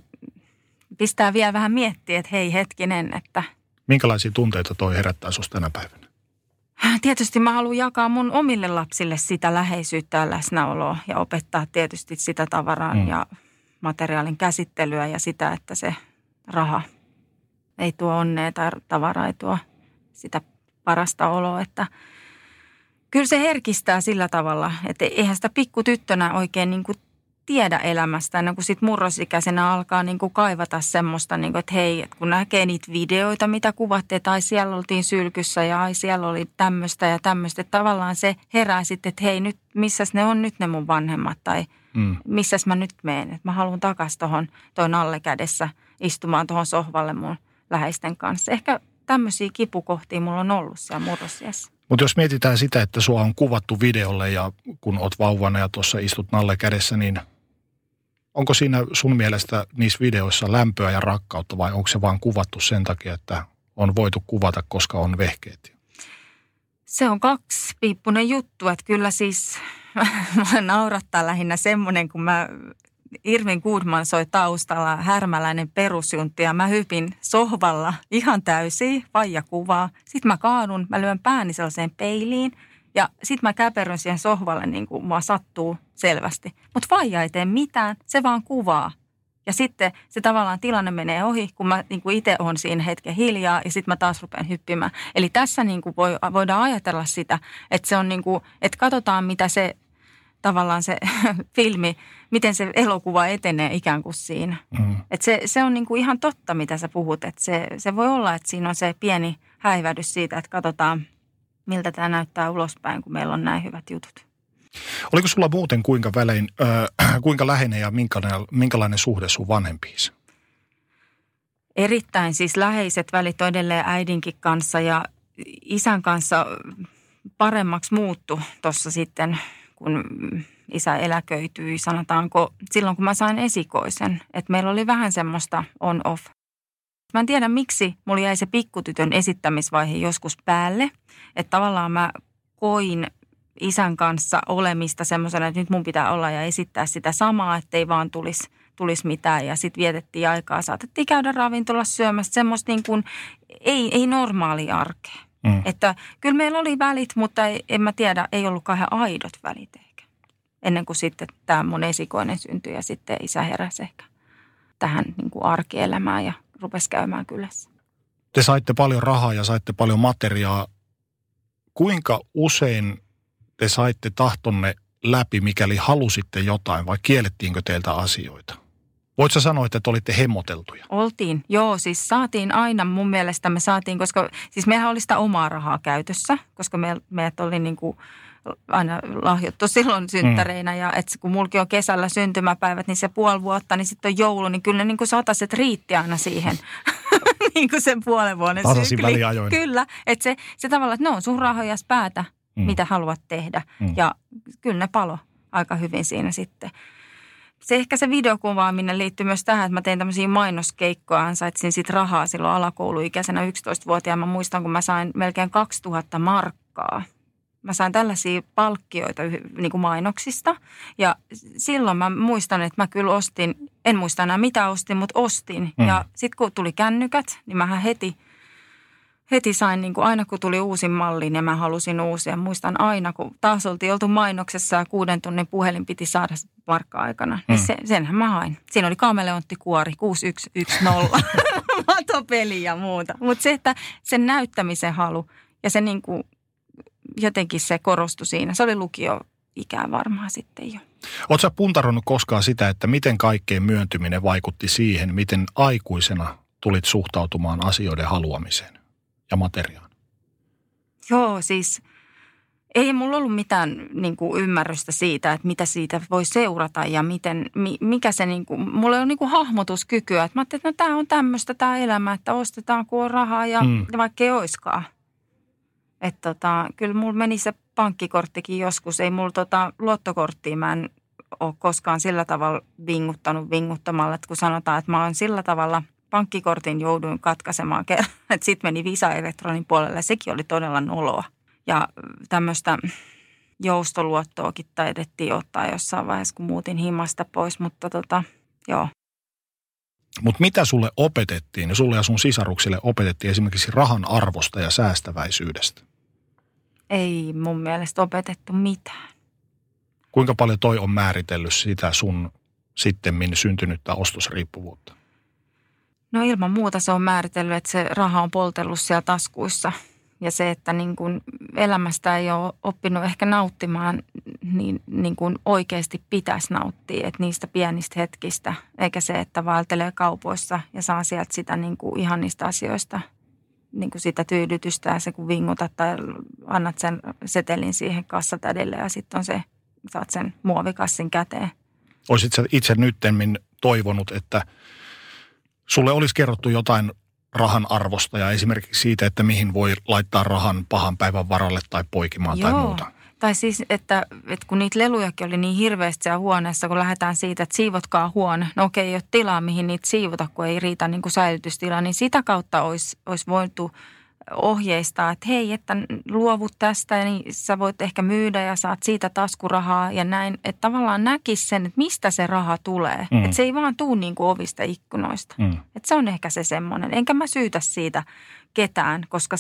pistää vielä vähän miettiä, että hei hetkinen, että... Minkälaisia tunteita toi herättää susta tänä päivänä? Tietysti mä haluan jakaa mun omille lapsille sitä läheisyyttä ja läsnäoloa ja opettaa tietysti sitä tavaran ja materiaalin käsittelyä ja sitä, että se raha ei tuo onnea tai tavara ei tuo sitä parasta oloa, että kyllä se herkistää sillä tavalla, että eihän sitä pikkutyttönä oikein niin kuin tiedä elämästä, ennen kuin sitten murrosikäisenä alkaa niin kuin kaivata semmoista, niin kuin, että hei, että kun näkee niitä videoita, mitä kuvattiin, että ai siellä oltiin sylkyssä ja ai siellä oli tämmöistä ja tämmöistä, että tavallaan se herää sitten, että hei nyt, missäs ne on nyt ne mun vanhemmat tai missäs mä nyt menen, että mä haluan takaisin tuon nallekädessä istumaan tuohon sohvalle mun läheisten kanssa. Ehkä tämmöisiä kipukohtia mulla on ollut siellä murrosiässä. Mutta jos mietitään sitä, että sua on kuvattu videolle ja kun oot vauvana ja tuossa istut nallekädessä, niin onko siinä sun mielestä niissä videoissa lämpöä ja rakkautta vai onko se vaan kuvattu sen takia, että on voitu kuvata, koska on vehkeet? Se on kaksipiippunen juttu, että kyllä siis mä naurattaa lähinnä semmoinen, kun Irvin Goodman soi taustalla härmäläinen perusjuntti ja mä hypin sohvalla ihan täysin, vaijakuvaa. Sitten mä kaadun, mä lyön pääni sellaiseen peiliin ja sitten mä käperyn siihen sohvalle niin kuin mua sattuu selvästi. Mutta vaija ei tee mitään, se vaan kuvaa. Ja sitten se tavallaan tilanne menee ohi, kun mä niin kuin itse olen siinä hetken hiljaa ja sitten mä taas rupean hyppimään. Eli tässä niin kuin voidaan ajatella sitä, että se on niin kuin, että katsotaan mitä se tavallaan se filmi, miten se elokuva etenee ikään kuin siinä. Että se on niin kuin ihan totta, mitä sä puhut. Että se voi olla, että siinä on se pieni häivähdys siitä, että katsotaan, miltä tämä näyttää ulospäin, kun meillä on näin hyvät jutut. Oliko sulla muuten kuinka läheinen ja minkälainen suhde sun vanhempiisi? Erittäin siis läheiset välit on edelleen äidinkin kanssa ja isän kanssa paremmaksi muuttu tuossa sitten, kun isä eläköityi, sanotaanko, silloin kun mä sain esikoisen. Että meillä oli vähän semmoista on-off. Mä en tiedä, miksi mulla jäi se pikkutytön esittämisvaihe joskus päälle. Että tavallaan mä koin isän kanssa olemista semmoisena, että nyt mun pitää olla ja esittää sitä samaa, ettei vaan tulisi mitään. Ja sitten vietettiin aikaa, saatettiin käydä ravintolassa syömässä semmoista niin kuin ei normaalia arkea. Että kyllä meillä oli välit, mutta en mä tiedä, ei ollut kauhean aidot välit ehkä. Ennen kuin sitten tämä mun esikoinen syntyi ja sitten isä heräsi ehkä tähän niin kuin arkielämään ja rupesi käymään kylässä. Te saitte paljon rahaa ja saitte paljon materiaa. Kuinka usein te saitte tahtonne läpi, mikäli halusitte jotain vai kiellettiinkö teiltä asioita? Voit sä sanoa, että te olitte hemmoteltuja? Oltiin, joo. Siis saatiin aina, mun mielestä me saatiin, koska siis mehän oli sitä omaa rahaa käytössä, koska meidät oli niin kuin aina lahjottu silloin synttäreinä. Ja et kun mulki on kesällä syntymäpäivät, niin se puoli vuotta, niin sitten on joulu, niin kyllä ne niin kuin sataset riitti aina siihen. Niin kuin sen puolen vuoden sykli. Tasaisin väliajoin. Kyllä, että se tavallaan, että ne on sun rahojas päätä, mitä haluat tehdä. Ja kyllä ne palo aika hyvin siinä sitten. Se ehkä se videokuvaaminen liittyy myös tähän, että mä tein tämmöisiä mainoskeikkoja, ansaitsin sitten rahaa silloin alakouluikäisenä 11-vuotiaana. Mä muistan, kun mä sain melkein 2000 markkaa. Mä sain tällaisia palkkioita niin kuin mainoksista ja silloin mä muistan, että mä kyllä ostin, en muista enää mitä ostin, mutta ostin. Ja sitten kun tuli kännykät, niin mähän heti sain, niin kuin aina kun tuli uusin malli, niin mä halusin uusia. Muistan aina, kun taas oltiin oltu mainoksessa ja 6 tunnin puhelin piti saada markka-aikana. Niin senhän mä hain. Siinä oli kameleonttikuori 6110, matopeli ja muuta. Mutta se, että sen näyttämisen halu ja se niin kuin jotenkin se korostui siinä. Se oli lukioikää varmaan sitten jo. Oletko sä puntaronnut koskaan sitä, että miten kaikkeen myöntyminen vaikutti siihen, miten aikuisena tulit suhtautumaan asioiden haluamiseen ja materiaan? Joo, siis ei mulla ollut mitään niin kuin ymmärrystä siitä, että mitä siitä voi seurata ja mikä se niin kuin, mulla ei ole niin kuin hahmotuskykyä. Että mä ajattelin, että no tämä on tämmöistä tämä elämä, että ostetaan kun on rahaa ja vaikka ei oiskaan. Kyllä mulla meni se pankkikorttikin joskus. Ei mulla luottokorttia mä en ole koskaan sillä tavalla vinguttamalla, että kun sanotaan, että mä oon sillä tavalla pankkikortin jouduin katkaisemaan kerran, että sitten meni Visa Elektronin puolelle ja sekin oli todella noloa. Ja tämmöistä joustoluottoakin taidettiin ottaa jossain vaiheessa, kun muutin himmasta pois, mutta joo. Mutta mitä sulle opetettiin, ja sulle ja sun sisaruksille opetettiin esimerkiksi rahan arvosta ja säästäväisyydestä? Ei mun mielestä opetettu mitään. Kuinka paljon toi on määritellyt sitä sun sittemmin syntynyttä ostosriippuvuutta? No ilman muuta se on määritellyt, että se raha on poltellut siellä taskuissa. Ja se, että niin kun elämästä ei ole oppinut ehkä nauttimaan, niin kuin oikeasti pitäisi nauttia. Että niistä pienistä hetkistä, eikä se, että vaeltelee kaupoissa ja saa sieltä sitä niin kuin ihanista asioista, niin kuin sitä tyydytystä. Ja se kun vingutat tai annat sen setelin siihen kassatädille ja sitten saat sen muovikassin käteen. Olisit sä itse nyttemmin toivonut, että sulle olisi kerrottu jotain rahan arvosta ja esimerkiksi siitä, että mihin voi laittaa rahan pahan päivän varalle tai poikimaan tai muuta? Tai siis, että kun niitä lelujakin oli niin hirveästi siellä huoneessa, kun lähdetään siitä, että siivotkaa huone. No okei, ei ole tilaa, mihin niitä siivota, kun ei riitä niin kuin säilytystilaa, niin sitä kautta olisi voitu ohjeistaa, että hei, että luovut tästä, niin sä voit ehkä myydä ja saat siitä taskurahaa ja näin. Että tavallaan näkisi sen, että mistä se raha tulee. Että se ei vaan tule niin kuin ovista ikkunoista. Että se on ehkä se semmoinen. Enkä mä syytä siitä ketään, koska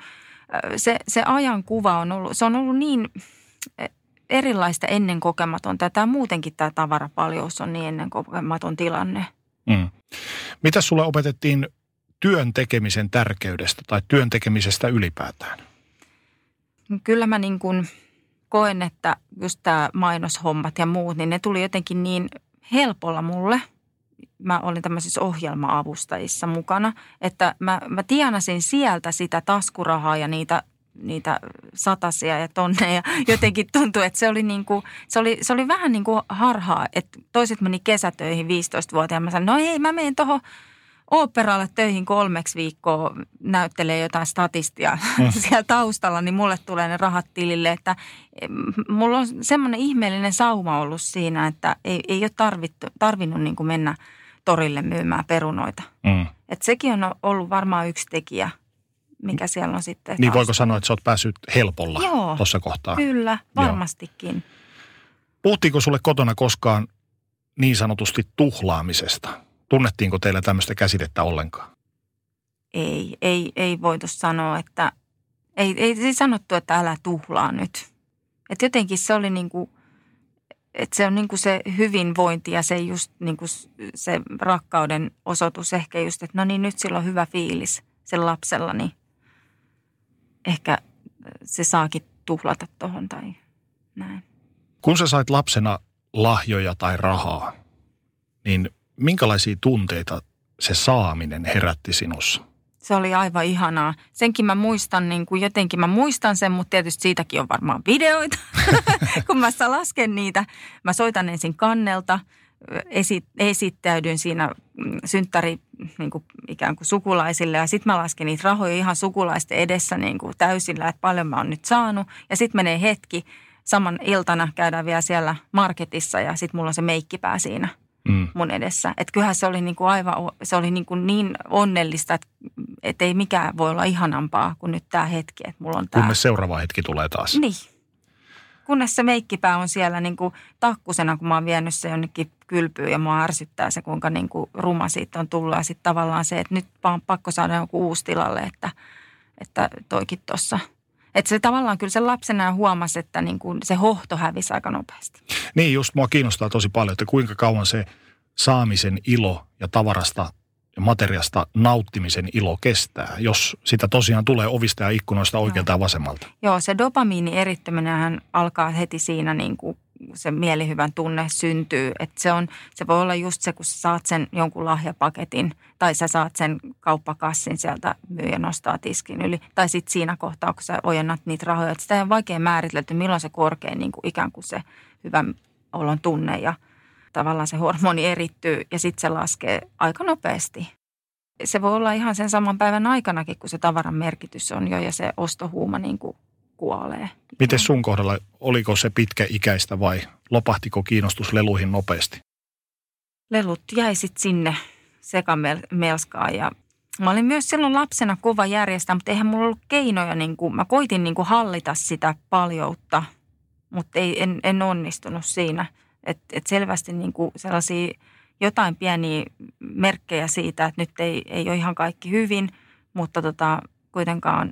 se ajankuva se on ollut niin erilaista ennenkokematonta. Tämä muutenkin tämä tavarapaljous on niin ennenkokematon tilanne. Mitä sulle opetettiin työn tekemisen tärkeydestä tai työn tekemisestä ylipäätään? Kyllä mä niin kuin koen, että just tämä mainoshommat ja muut, niin ne tuli jotenkin niin helpolla mulle. Mä olin tämmöisissä ohjelma-avustajissa mukana, että mä tienasin sieltä sitä taskurahaa ja niitä satasia ja tonneja. Jotenkin tuntui, että se oli, se oli vähän niin kuin harhaa, että toiset meni kesätöihin 15-vuotiaana. Mä sanoin, no ei, mä menen tuohon oopperalle töihin 3 viikkoa, näyttelee jotain statistia siellä taustalla, niin mulle tulee ne rahat tilille. Mulla on semmoinen ihmeellinen sauma ollut siinä, että ei ole tarvinnut niin kuin mennä torille myymään perunoita. Et sekin on ollut varmaan yksi tekijä, mikä siellä on sitten. Niin voiko sanoa, että sä oot päässyt helpolla tuossa kohtaa? Kyllä, varmastikin. Joo. Puhuttiinko sulle kotona koskaan niin sanotusti tuhlaamisesta? Tunnettiinko teillä tämmöistä käsitettä ollenkaan? Ei voitu sanoa, että ei sanottu, että älä tuhlaa nyt. Että jotenkin se oli niinku, että se on niinku se hyvinvointi ja se just niinku se rakkauden osoitus ehkä just, että no niin nyt sillä on hyvä fiilis sen lapsella, niin ehkä se saakin tuhlata tohon tai näin. Kun sä sait lapsena lahjoja tai rahaa, niin minkälaisia tunteita se saaminen herätti sinussa? Se oli aivan ihanaa. Senkin mä muistan, niin kuin jotenkin mä muistan sen, mutta tietysti siitäkin on varmaan videoita. Kun mä lasken niitä, mä soitan ensin kannelta, esittäydyn siinä synttäri niin kuin ikään kuin sukulaisille ja sitten mä lasken niitä rahoja ihan sukulaisten edessä niin kuin täysillä, että paljon mä oon nyt saanut. Ja sitten menee hetki, saman iltana käydään vielä siellä marketissa ja sitten mulla on se meikkipää siinä mun edessä. Että kyllähän se oli niin kuin se oli niin onnellista, että ei mikään voi olla ihanampaa kuin nyt tämä hetki, että mulla on tämä. Kunnes seuraava hetki tulee taas. Niin. Kunnes se meikkipää on siellä niin kuin takkusena, kun mä oon vienyt se jonnekin kylpyyn ja mua ärsyttää se, kuinka niin kuin ruma siitä on tullut. Ja sitten tavallaan se, että nyt vaan pakko saada joku uusi tilalle, että toikin tuossa. Että se tavallaan kyllä se lapsena huomasi, että niin kuin se hohto hävisi aika nopeasti. Niin, just mua kiinnostaa tosi paljon, että kuinka kauan se saamisen ilo ja tavarasta ja materiasta nauttimisen ilo kestää, jos sitä tosiaan tulee ovista ja ikkunoista oikealta ja vasemmalta. Joo, se dopamiini erittäminenhän alkaa heti siinä niin kuin se mielihyvän tunne syntyy. Että se voi olla just se, kun sä saat sen jonkun lahjapaketin tai sä saat sen kauppakassin sieltä myyjä nostaa tiskin yli. Tai sitten siinä kohtaa, kun sä ojennat niitä rahoja. Että sitä ei ole vaikea määritelty, milloin se korkein niin kuin ikään kuin se hyvän olon tunne ja tavallaan se hormoni erittyy ja sitten se laskee aika nopeasti. se voi olla ihan sen saman päivän aikanakin, kun se tavaran merkitys on jo ja se ostohuuma niin kuin kuolee. Miten sun kohdalla, oliko se pitkäikäistä vai lopahtiko kiinnostus leluihin nopeasti? Lelut jäi sitten sinne sekamelskaan ja mä olin myös silloin lapsena kova järjestää, mutta eihän mulla ollut keinoja, niin kuin, mä koitin niin kuin hallita sitä paljoutta, mutta en onnistunut siinä. Et selvästi niin kuin sellaisia jotain pieniä merkkejä siitä, että nyt ei ole ihan kaikki hyvin, mutta kuitenkaan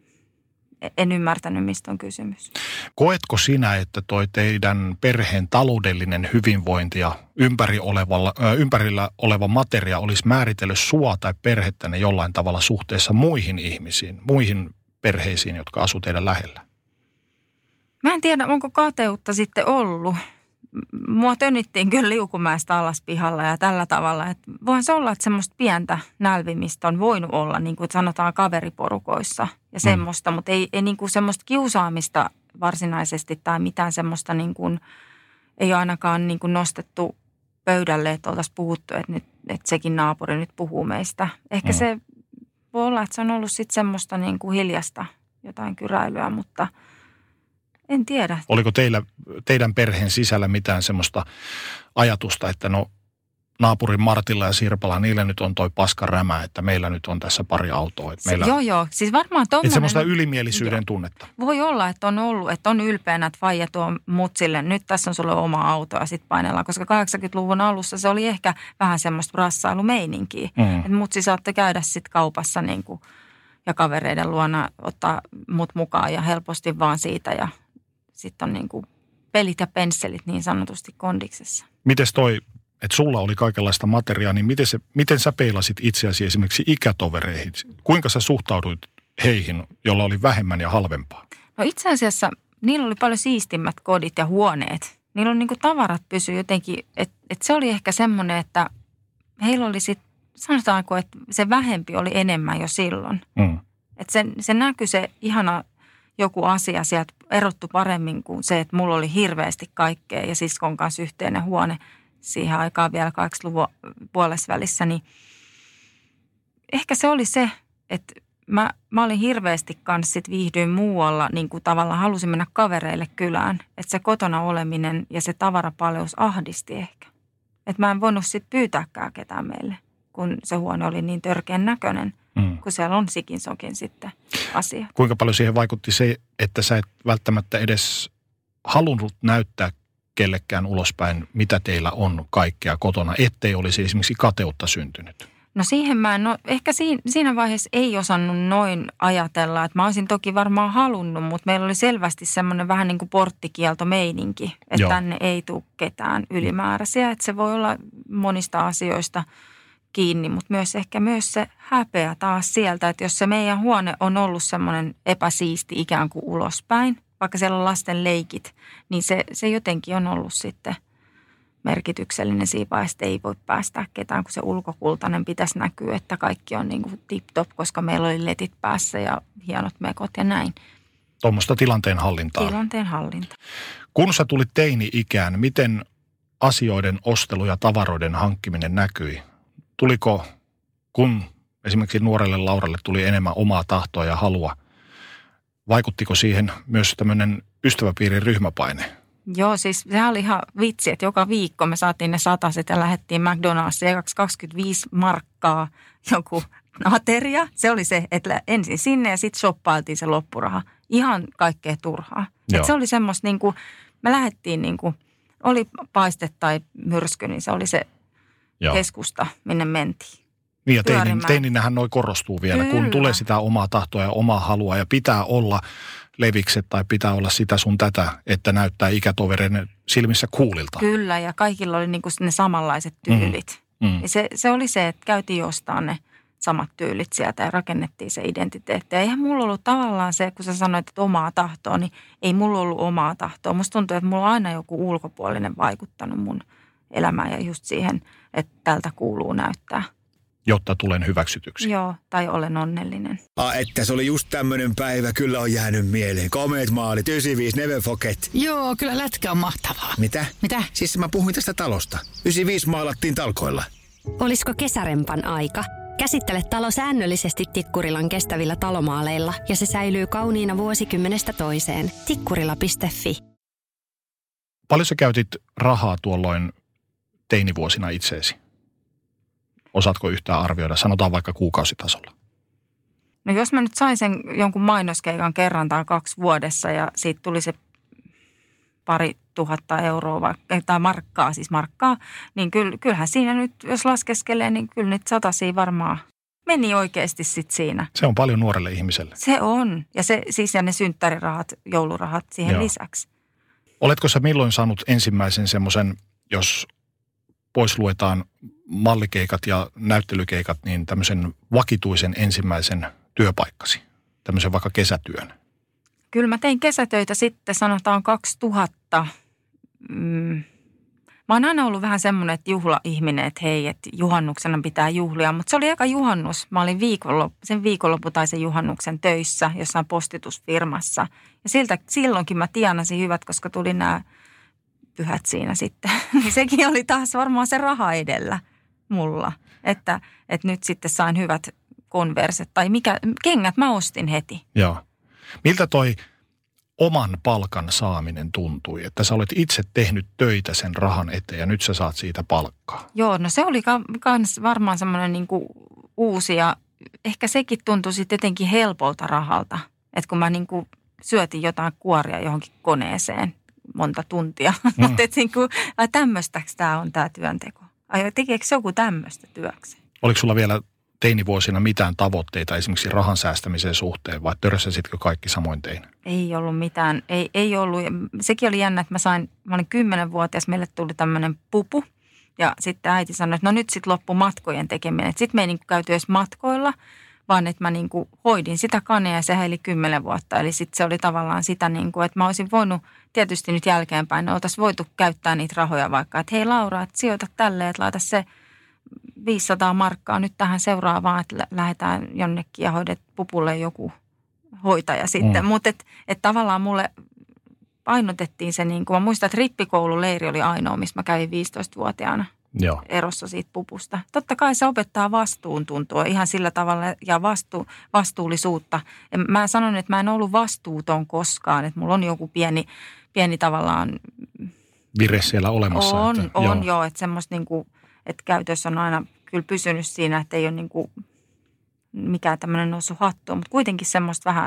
en ymmärtänyt, mistä on kysymys. Koetko sinä, että toi teidän perheen taloudellinen hyvinvointi ja ympärillä oleva materia olisi määritellyt sua tai perhettänne jollain tavalla suhteessa muihin ihmisiin, muihin perheisiin, jotka asuu teidän lähellä? Mä en tiedä, onko kateutta sitten ollut. Mua tönittiin kyllä Liukumäestä alas pihalla ja tällä tavalla. Että voihan se olla, että semmoista pientä nälvimistä on voinut olla, niin kuin sanotaan kaveriporukoissa ja semmoista, mutta ei niin kuin semmoista kiusaamista varsinaisesti tai mitään semmoista niin kuin, ei ainakaan niin kuin nostettu pöydälle, että oltaisiin puhuttu, että sekin naapuri nyt puhuu meistä. Ehkä se voi olla, että se on ollut sitten semmoista niin kuin hiljasta jotain kyräilyä, mutta en tiedä. Oliko teidän perheen sisällä mitään semmoista ajatusta, että no naapurin Martilla ja Sirpalla, niillä nyt on toi paskarämä, että meillä nyt on tässä pari autoa. Että meillä, joo. Siis varmaan tommoinen. Että semmoista ylimielisyyden tunnetta. Voi olla, että on ollut, että on ylpeänä, että faija tuo mutsille, nyt tässä on sulle oma auto ja sitten painellaan. Koska 80-luvun alussa se oli ehkä vähän semmoista rassailumeininkiä. Että mutsi saatte käydä sitten kaupassa niin kuin, ja kavereiden luona ottaa mut mukaan ja helposti vaan siitä ja sitten on niin kuin pelit ja pensselit niin sanotusti kondiksessa. Mites toi, että sulla oli kaikenlaista materiaa, niin miten sä peilasit itseäsi esimerkiksi ikätovereihin? Kuinka sä suhtauduit heihin, jolla oli vähemmän ja halvempaa? No itse asiassa niillä oli paljon siistimmät kodit ja huoneet. Niillä on niin kuin tavarat pysyi jotenkin, että se oli ehkä semmoinen, että heillä oli sitten, sanotaanko, että se vähempi oli enemmän jo silloin. Että se näkyi se ihana joku asia sieltä erottu paremmin kuin se, että mulla oli hirveästi kaikkea ja siskon kanssa yhteinen huone siihen aikaan vielä 80-luvun puolesvälissä, niin ehkä se oli se, että mä olin hirveästi kanssa sit viihdyin muualla, niin kuin tavallaan halusin mennä kavereille kylään, että se kotona oleminen ja se tavarapalveus ahdisti ehkä. Että mä en voinut sitten pyytääkään ketään meille, kun se huone oli niin törkeän näköinen. Kun siellä on sikin sokin sitten asia. Kuinka paljon siihen vaikutti se, että sä et välttämättä edes halunnut näyttää kellekään ulospäin, mitä teillä on kaikkea kotona, ettei olisi esimerkiksi kateutta syntynyt? No siihen mä en ole, ehkä siinä vaiheessa ei osannut noin ajatella, että mä olisin toki varmaan halunnut, mutta meillä oli selvästi semmoinen vähän niin kuin porttikieltomeininki, että tänne ei tule ketään ylimääräisiä, että se voi olla monista asioista kiinni, mutta myös se häpeä taas sieltä, että jos se meidän huone on ollut semmoinen epäsiisti ikään kuin ulospäin, vaikka siellä on lasten leikit, niin se jotenkin on ollut sitten merkityksellinen siinä vaiheessa, että ei voi päästää ketään, kun se ulkokultainen pitäisi näkyä, että kaikki on niin kuin tip-top, koska meillä oli letit päässä ja hienot mekot ja näin. Tuommoista tilanteen hallintaa. Tilanteen hallinta. Kun sä tulit teini-ikään, miten asioiden ostelu ja tavaroiden hankkiminen näkyi? Tuliko, kun esimerkiksi nuorelle Lauralle tuli enemmän omaa tahtoa ja halua, vaikuttiko siihen myös tämmöinen ystäväpiirin ryhmäpaine? Joo, siis sehän oli ihan vitsi, että joka viikko me saatiin ne 100 ja lähdettiin McDonald'siin 25 markkaa joku ateria. Se oli se, että ensin sinne ja sitten shoppailtiin se loppuraha. Ihan kaikkea turhaa. Se oli semmoista niin kuin, me lähdettiin niin kuin, oli paiste tai myrsky, niin se oli se keskusta, minne mentiin. Niin ja teininähän noi korostuu vielä, kun tulee sitä omaa tahtoa ja omaa halua ja pitää olla levikset tai pitää olla sitä sun tätä, että näyttää ikätovereiden silmissä coolilta. Kyllä ja kaikilla oli niinku ne samanlaiset tyylit. Ja se oli se, että käytiin jostain ne samat tyylit sieltä ja rakennettiin se identiteetti. Ja eihän mulla ollut tavallaan se, kun sä sanoit, että omaa tahtoa, niin ei mulla ollut omaa tahtoa. Musta tuntuu, että mulla on aina joku ulkopuolinen vaikuttanut mun elämään ja just siihen, että tältä kuuluu näyttää. Jotta tulen hyväksytyksi. Joo, tai olen onnellinen. Että se oli just tämmönen päivä, kyllä on jäänyt mieleen. Komeet maalit, 95, never forget. Joo, kyllä lätkä on mahtavaa. Mitä? Mitä? Siis mä puhuin tästä talosta. 95 maalattiin talkoilla. Olisiko kesärempan aika? Käsittele talo säännöllisesti Tikkurilan kestävillä talomaaleilla ja se säilyy kauniina vuosikymmenestä toiseen. Tikkurila.fi. Paljon sä käytit rahaa tuolloin teinivuosina itseesi? Osaatko yhtään arvioida, sanotaan vaikka kuukausitasolla? No jos mä nyt sain sen jonkun mainoskeikan kerran tai 2 vuodessa ja siitä tuli se 2,000 euroa tai markkaa, niin kyllähän siinä nyt, jos laskeskelee, niin kyllä nyt 100 varmaan meni oikeasti sitten siinä. Se on paljon nuorelle ihmiselle. Se on. Ja ja ne synttärirahat, joulurahat siihen lisäksi. Oletko sä milloin saanut ensimmäisen semmoisen, jos pois luetaan mallikeikat ja näyttelykeikat, niin tämmöisen vakituisen ensimmäisen työpaikkasi, tämmöisen vaikka kesätyön? Kyllä mä tein kesätöitä sitten, sanotaan 2000. Mä oon aina ollut vähän semmoinen, että juhlaihminen, että hei, että juhannuksena pitää juhlia. Mutta se oli eka juhannus. Mä olin sen viikonloppu tai sen juhannuksen töissä jossain postitusfirmassa. Ja silloinkin mä tienasin hyvät, koska tuli nämä pyhät siinä sitten. Niin sekin oli taas varmaan se raha edellä mulla. Että nyt sitten sain hyvät konverset tai kengät mä ostin heti. Joo. Miltä toi oman palkan saaminen tuntui? Että sä olet itse tehnyt töitä sen rahan eteen ja nyt sä saat siitä palkkaa. Joo, no se oli kans varmaan semmoinen niinku uusi ja ehkä sekin tuntui sitten jotenkin helpolta rahalta. Että kun mä niinku syötin jotain kuoria johonkin koneeseen monta tuntia. Mutta että niinku, tämmöistäks tää on tää työnteko? Tekeekö se joku tämmöistä työkseen? Oliko sulla vielä teinivuosina mitään tavoitteita esimerkiksi rahan säästämisen suhteen vai törsäsitkö kaikki samoin tein? Ei ollut mitään. Ei ollut. Sekin oli jännä, että mä olin 10-vuotias, meille tuli tämmöinen pupu ja sitten äiti sanoi, että no nyt sitten loppui matkojen tekeminen. Sitten me ei niinku käyty edes matkoilla, vaan että mä niinku hoidin sitä kanea ja se heili 10 vuotta. Eli sitten se oli tavallaan sitä, niinku, että mä olisin voinut tietysti nyt jälkeenpäin, oltaisiin voitu käyttää niitä rahoja vaikka, että hei Laura, että sijoita tälleen, että laita se 500 markkaa nyt tähän seuraavaan, että lähdetään jonnekin ja hoidet pupulle joku hoitaja sitten. Mutta et tavallaan mulle painotettiin se, niin kuin mä muistan, että rippikoululeiri oli ainoa, missä mä kävin 15-vuotiaana erossa siitä pupusta. Totta kai se opettaa vastuuntuntoa ihan sillä tavalla ja vastuullisuutta. Ja mä sanon, että mä en ollut vastuuton koskaan, että mulla on joku pieni tavallaan vire siellä olemassa. On joo, että semmoista niin kuin että käytössä on aina kyllä pysynyt siinä, että ei ole niin kuin mikään tämmöinen noussut hattuun, mutta kuitenkin semmoista vähän.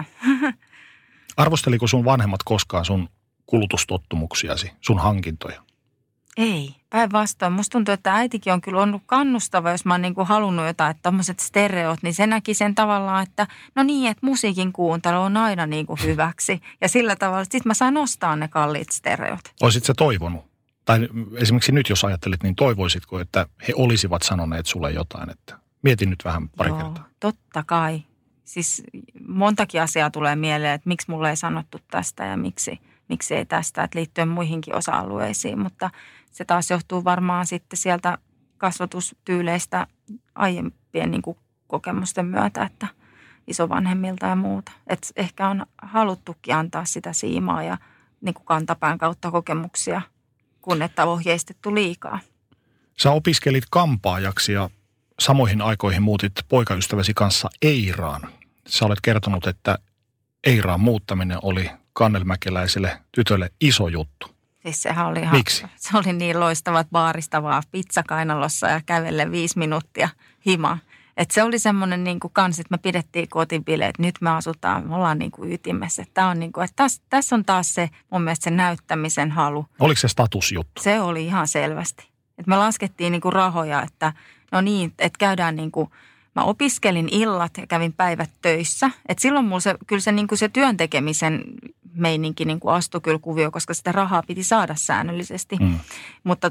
Arvosteliko sun vanhemmat koskaan sun kulutustottumuksiasi, sun hankintoja? Ei, päinvastoin. Musta tuntuu, että äitikin on kyllä ollut kannustava, jos mä oon niin kuin halunnut jotain, että tommoset stereot, niin se näki sen tavallaan, että no niin, että musiikin kuuntelu on aina niin kuin hyväksi. Ja sillä tavalla, että sit mä saan ostaa ne kalliit stereot. Oisit sä toivonut? Tai esimerkiksi nyt, jos ajattelet, niin toivoisitko, että he olisivat sanoneet sulle jotain, että mietin nyt vähän pari kertaa. Totta kai. Siis montakin asiaa tulee mieleen, että miksi mulle ei sanottu tästä ja miksi ei tästä, että liittyen muihinkin osa-alueisiin. Mutta se taas johtuu varmaan sitten sieltä kasvatustyyleistä aiempien niin kuin kokemusten myötä, että isovanhemmilta ja muuta. Että ehkä on haluttukin antaa sitä siimaa ja niin kuin kantapään kautta kokemuksia, kun että ohjeistettu liikaa. Sä opiskelit kampaajaksi ja samoihin aikoihin muutit poikaystäväsi kanssa Eiraan. Sä olet kertonut, että Eiraan muuttaminen oli kannelmäkeläiselle tytölle iso juttu. Siis sehän oli ihan, miksi? Se oli niin loistavat baaristavaa pizzakainalossa ja kävelle 5 minuuttia himaa. Että se oli semmoinen niin kuin kans, että me pidettiin kotibileet, että nyt me ollaan niin kuin ytimessä. Tämä on niin kuin, että tässä on taas se mun mielestä se näyttämisen halu. Oliko se statusjuttu? Se oli ihan selvästi. Että me laskettiin niin kuin rahoja, että no niin, että käydään niin kuin, mä opiskelin illat ja kävin päivät töissä. Että silloin mulla kyllä se, niin kuin se työn tekemisen meininki niin kuin astui kyllä kuvio, koska sitä rahaa piti saada säännöllisesti. Mutta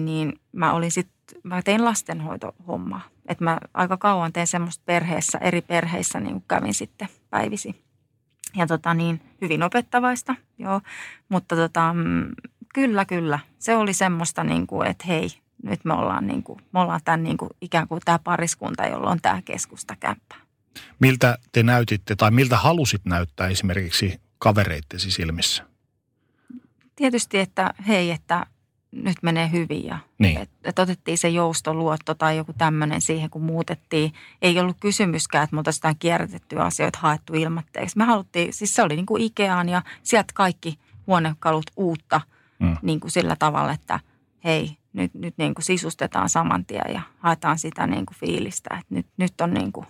mä tein lastenhoitohommaa. Että mä aika kauan tein semmoista eri perheissä niin kuin kävin sitten päivisi. Ja hyvin opettavaista, joo. Mutta kyllä. Se oli semmoista niin kuin, että hei, nyt me ollaan tämän niin kuin ikään kuin tämä pariskunta, jolla on tämä keskustakämppä. Miltä te näytitte tai miltä halusit näyttää esimerkiksi kavereittesi silmissä? Tietysti, että hei, että nyt menee hyvin ja Niin. että otettiin se joustoluotto tai joku tämmöinen siihen, kun muutettiin. Ei ollut kysymyskään, että me oltaisiin jotain kierrätettyä asioita haettu ilmatteeksi. Me haluttiin, siis se oli niin kuin Ikeaan ja sieltä kaikki huonekalut uutta niin kuin sillä tavalla, että hei, nyt niin kuin sisustetaan saman tien ja haetaan sitä niin kuin fiilistä, että nyt on niin kuin...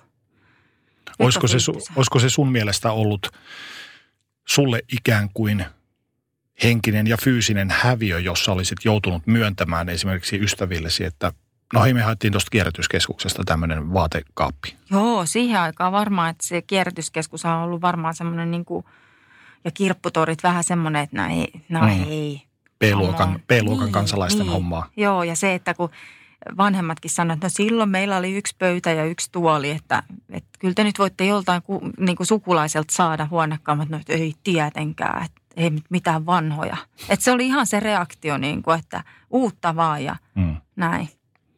Olisiko se sun mielestä ollut sulle ikään kuin henkinen ja fyysinen häviö, jossa olisit joutunut myöntämään esimerkiksi ystävillesi, että no hei, me haettiin tuosta kierrätyskeskuksesta tämmöinen vaatekaappi? Joo, siihen aikaan varmaan, että se kierrätyskeskus on ollut varmaan semmoinen niin kuin, ja kirpputorit vähän semmoinen, että hei. B-luokan kansalaisten hommaa. Joo, ja se, että kun vanhemmatkin sanoivat, että no silloin meillä oli 1 pöytä ja 1 tuoli, että kyllä te nyt voitte joltain niin kuin sukulaiselta saada huonekaamat, no ei tietenkään, että ei mitään vanhoja. Että se oli ihan se reaktio, niin kuin, että uutta vaan ja näin.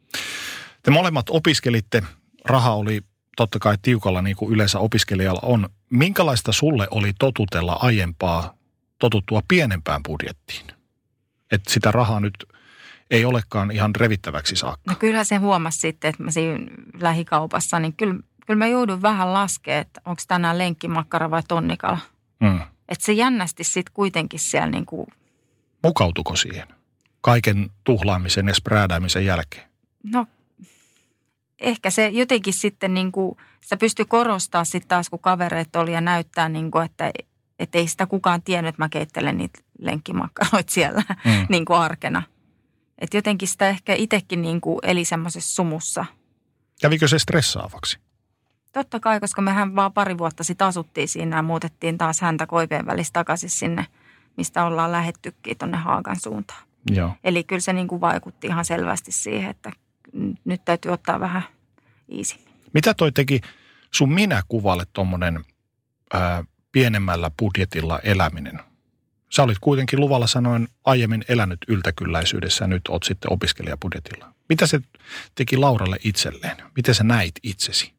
Te molemmat opiskelitte, raha oli totta kai tiukalla niin kuin yleensä opiskelijalla on. Minkälaista sulle oli totutella aiempaa totuttua pienempään budjettiin? Että sitä rahaa nyt ei olekaan ihan revittäväksi saakka. No kyllähän se huomasi sitten, että mä siinä lähikaupassa, niin kyllä mä joudun vähän laskemaan, että onko tänään lenkkimakkara vai tonnikala. Että se jännästi sitten kuitenkin siellä niin kuin... Mukautuko siihen kaiken tuhlaamisen ja spräädäämisen jälkeen? No ehkä se jotenkin sitten niin kuin, sitä pystyi korostamaan sitten taas, kun kavereet oli ja näyttää niin kuin, että ei sitä kukaan tiennyt, että mä keittelen niitä lenkkimakkaroita siellä niin kuin arkena. Että jotenkin sitä ehkä itsekin niin kuin eli semmoisessa sumussa. Kävikö se stressaavaksi? Totta kai, koska mehän vaan pari vuotta sitten asuttiin siinä ja muutettiin taas häntä koipeen välissä takaisin sinne, mistä ollaan lähettykin tuonne Haagan suuntaan. Joo. Eli kyllä se niin kuin vaikutti ihan selvästi siihen, että nyt täytyy ottaa vähän easy. Mitä toi teki sun minäkuvalle tommonen pienemmällä budjetilla eläminen? Sä olit kuitenkin luvalla sanoen aiemmin elänyt yltäkylläisyydessä ja nyt oot sitten opiskelijabudjetilla. Mitä se teki Lauralle itselleen? Miten sä näit itsesi?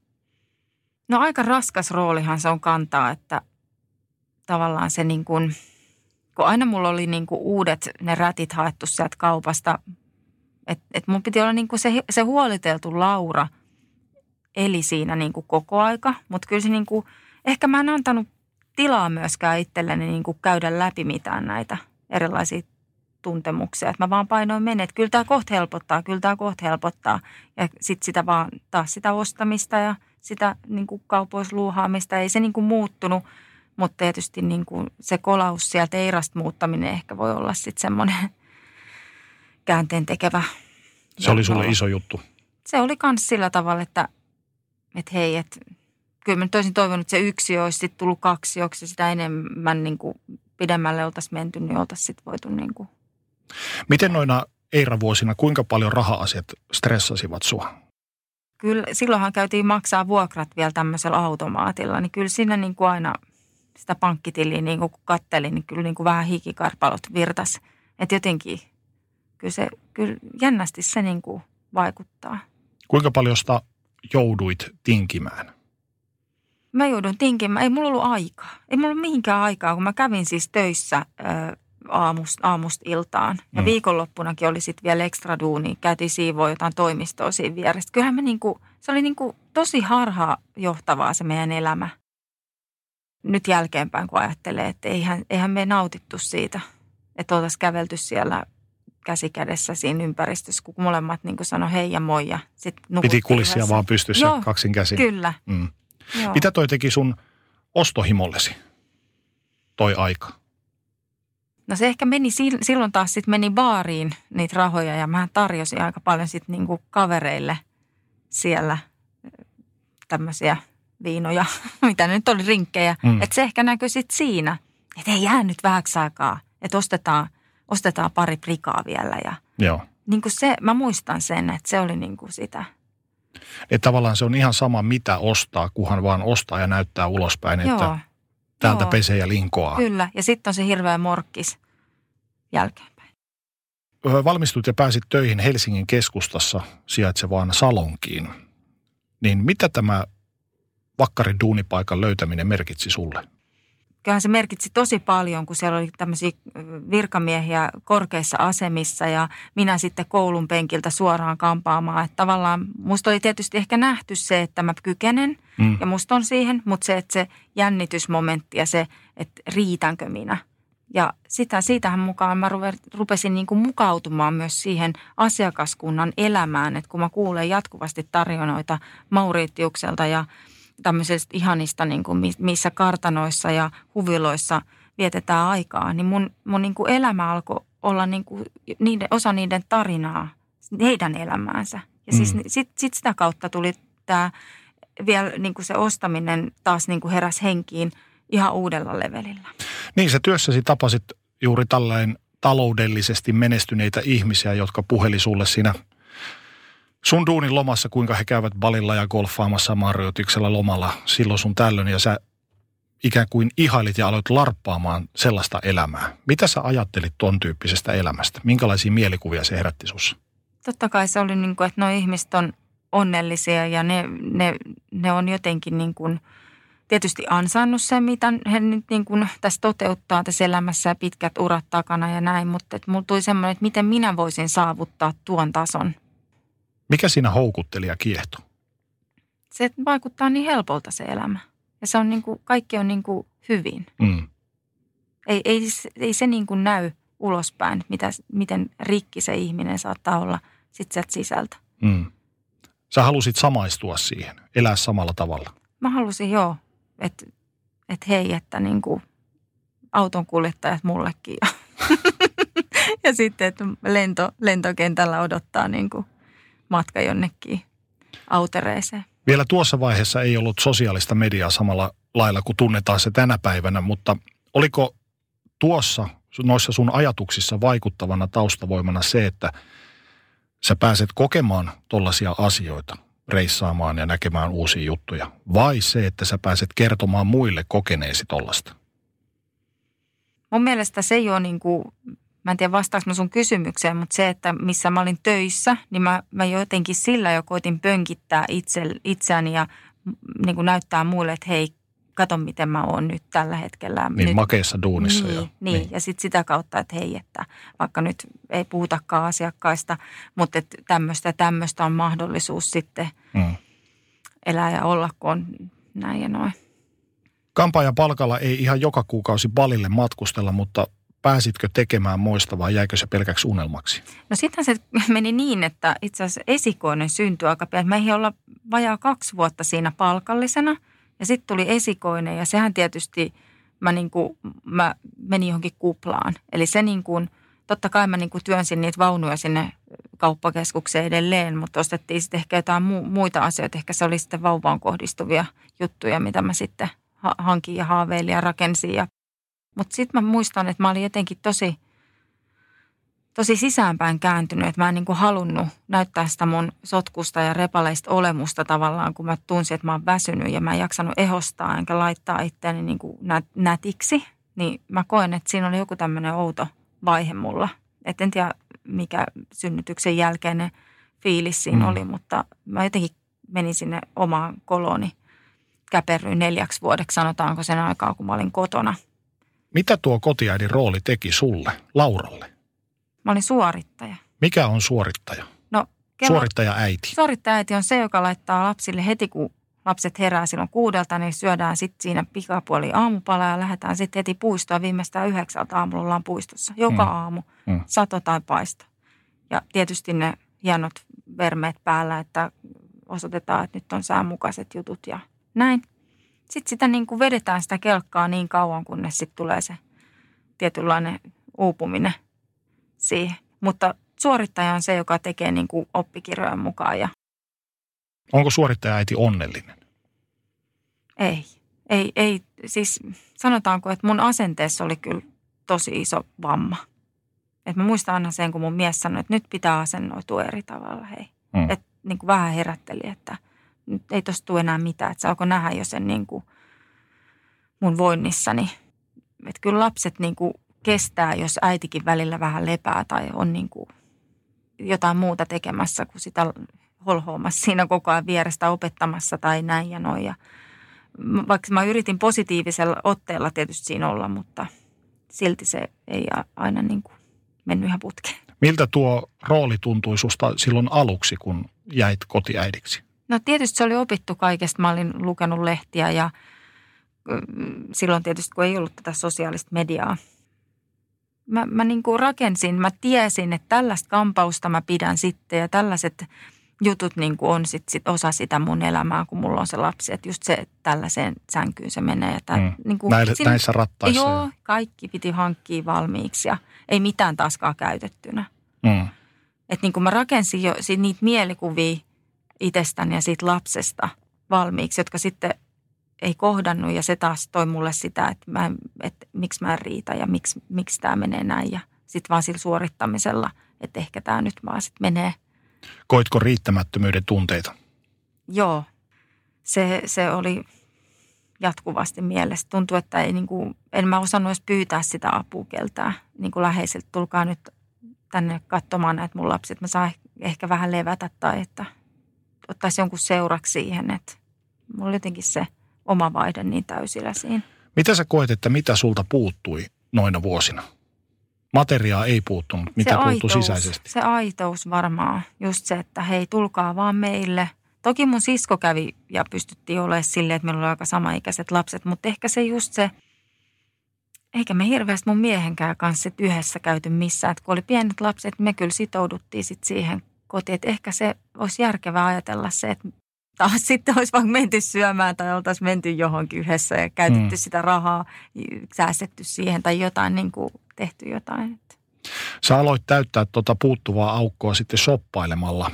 No aika raskas roolihan se on kantaa, että tavallaan se niin kuin, kun aina mulla oli niin kuin uudet ne rätit haettu sieltä kaupasta, että mun piti olla niin kuin se huoliteltu Laura eli siinä niin kuin koko aika, mutta kyllä se niin kuin, ehkä mä en antanut tilaa myöskään itselleni niin kuin käydä läpi mitään näitä erilaisia tuntemuksia. Että mä vaan painoin menen, että kyllä tämä kohta helpottaa. Ja sitten sitä vaan taas sitä ostamista ja sitä niin kuin kaupoissa luuhaamista. Ei se niin kuin muuttunut, mutta tietysti niin kuin se kolaus sieltä Eirasta muuttaminen ehkä voi olla sitten semmoinen käänteen tekevä. Se oli sulle iso juttu. Se oli myös sillä tavalla, että hei, että kyllä mä nyt olisin toivonut, että se 1 olisi sitten tullut 2, onko se sitä enemmän niin kuin pidemmälle oltaisiin menty, niin oltaisiin sitten voitu niin kuin. Miten noina Eira-vuosina, kuinka paljon raha-asiat stressasivat sua? Kyllä silloinhan käytiin maksaa vuokrat vielä tämmöisellä automaatilla, niin kyllä siinä niin kuin aina sitä pankkitiliä niin kuin kun kattelin, niin kyllä niin kuin vähän hikikarpalot virtas. Että jotenkin kyllä jännästi se niin kuin vaikuttaa. Kuinka paljon sitä jouduit tinkimään? Mä joudun tinkimään. Ei mulla ollut aikaa. Ei mulla ollut mihinkään aikaa, kun mä kävin siis töissä aamusta iltaan. Ja viikonloppunakin oli sitten vielä ekstra duunia. Käytiin siivoa jotain toimistoa siinä vieressä. Kyllähän se oli niinku tosi harhaanjohtavaa se meidän elämä. Nyt jälkeenpäin, kun ajattelee, että eihän me nautittu siitä, että oltaisiin kävelty siellä käsi kädessä siinä ympäristössä, kun molemmat niin kuin sanoi hei ja moi ja sitten nukuttiin. Piti kulissia vaan pystyssä kaksin käsin. Kyllä. Mitä toi teki sun ostohimollesi toi aika? No se ehkä meni silloin taas sitten meni baariin niitä rahoja ja mä tarjosin aika paljon sitten niinku kavereille siellä tämmöisiä viinoja, mitä nyt oli rinkkejä. Että se ehkä näkyi sitten siinä, että ei jää nyt vähäksi aikaa, että ostetaan pari prikaa vielä ja joo. Niin kuin se, mä muistan sen, että se oli niin kuin sitä. Että tavallaan se on ihan sama mitä ostaa, kunhan vaan ostaa ja näyttää ulospäin, että täältä pesee ja linkoaa. Kyllä, ja sitten on se hirveä morkkis jälkeenpäin. Valmistut ja pääsit töihin Helsingin keskustassa sijaitsevaan Salonkiin. Niin mitä tämä vakkarin duunipaikan löytäminen merkitsi sulle? kyllähän se merkitsi tosi paljon, kun siellä oli tämmöisiä virkamiehiä korkeissa asemissa ja minä sitten koulun penkiltä suoraan kampaamaan. Että tavallaan musta oli tietysti ehkä nähty se, että mä kykenen ja musta on siihen, mutta se, että se jännitysmomentti ja se, että riitänkö minä. Ja siitähän mukaan mä rupesin niin kuin mukautumaan myös siihen asiakaskunnan elämään, että kun mä kuulen jatkuvasti tarinoita Mauritiukselta ja tämmöisistä ihanista, niin kuin missä kartanoissa ja huviloissa vietetään aikaa, niin mun niin kuin elämä alkoi olla niin kuin osa niiden tarinaa, heidän elämäänsä. Ja siis sit sitä kautta tuli tämä vielä niin kuin se ostaminen taas niin kuin heräsi henkiin ihan uudella levelillä. Niin, sä työssäsi tapasit juuri tällainen taloudellisesti menestyneitä ihmisiä, jotka puheli sulle siinä sun duunin lomassa, kuinka he käyvät balilla ja golfaamassa Mauritiuksella lomalla silloin sun tällöin, ja sä ikään kuin ihailit ja aloit larppaamaan sellaista elämää. Mitä sä ajattelit ton tyyppisestä elämästä? Minkälaisia mielikuvia se herätti sussa? Totta kai se oli niin kuin, että nuo ihmiset on onnellisia ja ne on jotenkin niin kuin tietysti ansainnut sen, mitä he nyt niin kuin tässä toteuttaa tässä elämässä ja pitkät urat takana ja näin, mutta mulla tuli semmoinen, että miten minä voisin saavuttaa tuon tason. Mikä siinä houkutteli ja kiehtoi? Se vaikuttaa niin helpolta se elämä. Ja se on niin kuin, kaikki on niin kuin hyvin. Ei se niin kuin näy ulospäin, miten rikki se ihminen saattaa olla sit sieltä sisältä. Sä halusit samaistua siihen, elää samalla tavalla. Mä halusin joo, että hei, että niin kuin auton kuljettajat mullekin. Ja sitten, että lentokentällä odottaa niin kuin matka jonnekin Autereeseen. Vielä tuossa vaiheessa ei ollut sosiaalista mediaa samalla lailla kuin tunnetaan se tänä päivänä, mutta oliko noissa sun ajatuksissa vaikuttavana taustavoimana se, että sä pääset kokemaan tollaisia asioita, reissaamaan ja näkemään uusia juttuja, vai se, että sä pääset kertomaan muille kokeneesi tollasta? Mun mielestä se ei ole niin kuin, mä en tiedä vastaanko mä sun kysymykseen, mutta se, että missä mä olin töissä, niin mä jotenkin sillä jo koitin pönkittää itseäni ja niin kuin näyttää muille, että hei, kato miten mä oon nyt tällä hetkellä. Niin nyt, makeassa duunissa. Niin, ja sitten sitä kautta, että hei, että vaikka nyt ei puhutakaan asiakkaista, mutta että tämmöistä on mahdollisuus sitten elää ja olla, kun on näin ja noin. Kampaajan palkalla ei ihan joka kuukausi balille matkustella, mutta pääsitkö tekemään moista vai jäikö se pelkäksi unelmaksi? No sittenhän se meni niin, että itse asiassa esikoinen syntyi aika pian. Me ei olla vajaa 2 vuotta siinä palkallisena ja sitten tuli esikoinen ja sehän tietysti mä menin johonkin kuplaan. Eli se niin kuin, totta kai mä niin kuin työnsin niitä vaunuja sinne kauppakeskukseen edelleen, mutta ostettiin sitten ehkä jotain muita asioita. Ehkä se oli sitten vauvaan kohdistuvia juttuja, mitä mä sitten hankin ja haaveilin ja rakensin. Mutta sitten mä muistan, että mä olin jotenkin tosi sisäänpäin kääntynyt, että mä en niinku halunnut näyttää sitä mun sotkusta ja repaleista olemusta tavallaan, kun mä tunsin, että mä oon väsynyt ja mä en jaksanut ehostaa enkä laittaa itseäni niinku nätiksi. Niin mä koen, että siinä oli joku tämmöinen outo vaihe mulla. Et en tiedä, mikä synnytyksen jälkeinen fiilis siinä oli, mutta mä jotenkin menin sinne omaan kolooni. Käperryin 4 vuodeksi, sanotaanko sen aikaa, kun mä olin kotona. Mitä tuo kotiäidin rooli teki sulle, Lauralle? Mä olin suorittaja. Mikä on suorittaja? No, suorittaja-äiti. Suorittaja-äiti on se, joka laittaa lapsille heti, kun lapset herää silloin 6, niin syödään sitten siinä pikapuoli aamupala ja lähdetään sitten heti puistoon. Viimeistään 9 aamulla ollaan puistossa. Joka aamu, sato tai paisto. Ja tietysti ne hienot vermeet päällä, että osoitetaan, että nyt on säänmukaiset jutut ja näin. Sitten sitä niin kuin vedetään sitä kelkkaa niin kauan, kunnes sitten tulee se tietynlainen uupuminen siihen. Mutta suorittaja on se, joka tekee niin kuin oppikirjojen mukaan. Onko suorittaja-äiti onnellinen? Ei. Siis sanotaanko, että mun asenteessa oli kyllä tosi iso vamma. Että mä muistan aina sen, kun mun mies sanoi, että nyt pitää asennoitua eri tavalla, hei. Että niin kuin vähän herätteli, että nyt ei tosta tule enää mitään. Että se alkoi nähdä jo sen niin kuin mun voinnissani. Että kyllä lapset niin kuin kestää, jos äitikin välillä vähän lepää tai on niin kuin jotain muuta tekemässä kuin sitä holhoamassa siinä koko ajan vierestä opettamassa tai näin ja noin. vaikka mä yritin positiivisella otteella tietysti siinä olla, mutta silti se ei aina niin kuin mennyt ihan putkeen. Miltä tuo rooli tuntui susta silloin aluksi, kun jäit kotiäidiksi? No tietysti se oli opittu kaikesta. Mä olin lukenut lehtiä ja silloin tietysti, kun ei ollut tätä sosiaalista mediaa. Mä niin kuin rakensin, mä tiesin, että tällaista kampausta mä pidän sitten ja tällaiset jutut niin kuin on sit osa sitä mun elämää, kun mulla on se lapsi. Että just se, että tällaiseen sänkyyn se menee. Niin kuin näissä rattaissa. Joo, kaikki piti hankkia valmiiksi ja ei mitään taaskaan käytettynä. Että niin kuin mä rakensin jo niitä mielikuvia itsestäni ja siitä lapsesta valmiiksi, jotka sitten ei kohdannut ja se taas toi mulle sitä, että miksi mä en riitä ja miksi tämä menee näin ja sitten vaan sillä suorittamisella, että ehkä tämä nyt vaan sitten menee. Koitko riittämättömyyden tunteita? Joo, se oli jatkuvasti mielessä. Tuntui, että ei en mä osannut edes pyytää sitä apua keltään niin kuin läheiseltä. Tulkaa nyt tänne katsomaan näitä mun lapset. Mä saan ehkä vähän levätä tai että ottaisi jonkun seuraksi siihen, että mulla oli jotenkin se oma vaihde niin täysillä siinä. Mitä sä koet, että mitä sulta puuttui noina vuosina? Materiaa ei puuttunut. Mitä puuttui sisäisesti? Se aitous varmaan. Just se, että hei, tulkaa vaan meille. Toki mun sisko kävi ja pystyttiin olemaan silleen, että meillä oli aika samaikäiset lapset, mutta ehkä se just se, eikä me hirveästi mun miehenkään kanssa yhdessä käyty missään. Että kun oli pienet lapset, me kyllä sitouduttiin sitten siihen kotiin. Että ehkä se olisi järkevää ajatella se, että taas sitten olisi vaan menty syömään tai oltaisiin menty johonkin yhdessä ja käytetty sitä rahaa, säästetty siihen tai jotain, niin kuin tehty jotain. Sä aloit täyttää tuota puuttuvaa aukkoa sitten shoppailemalla.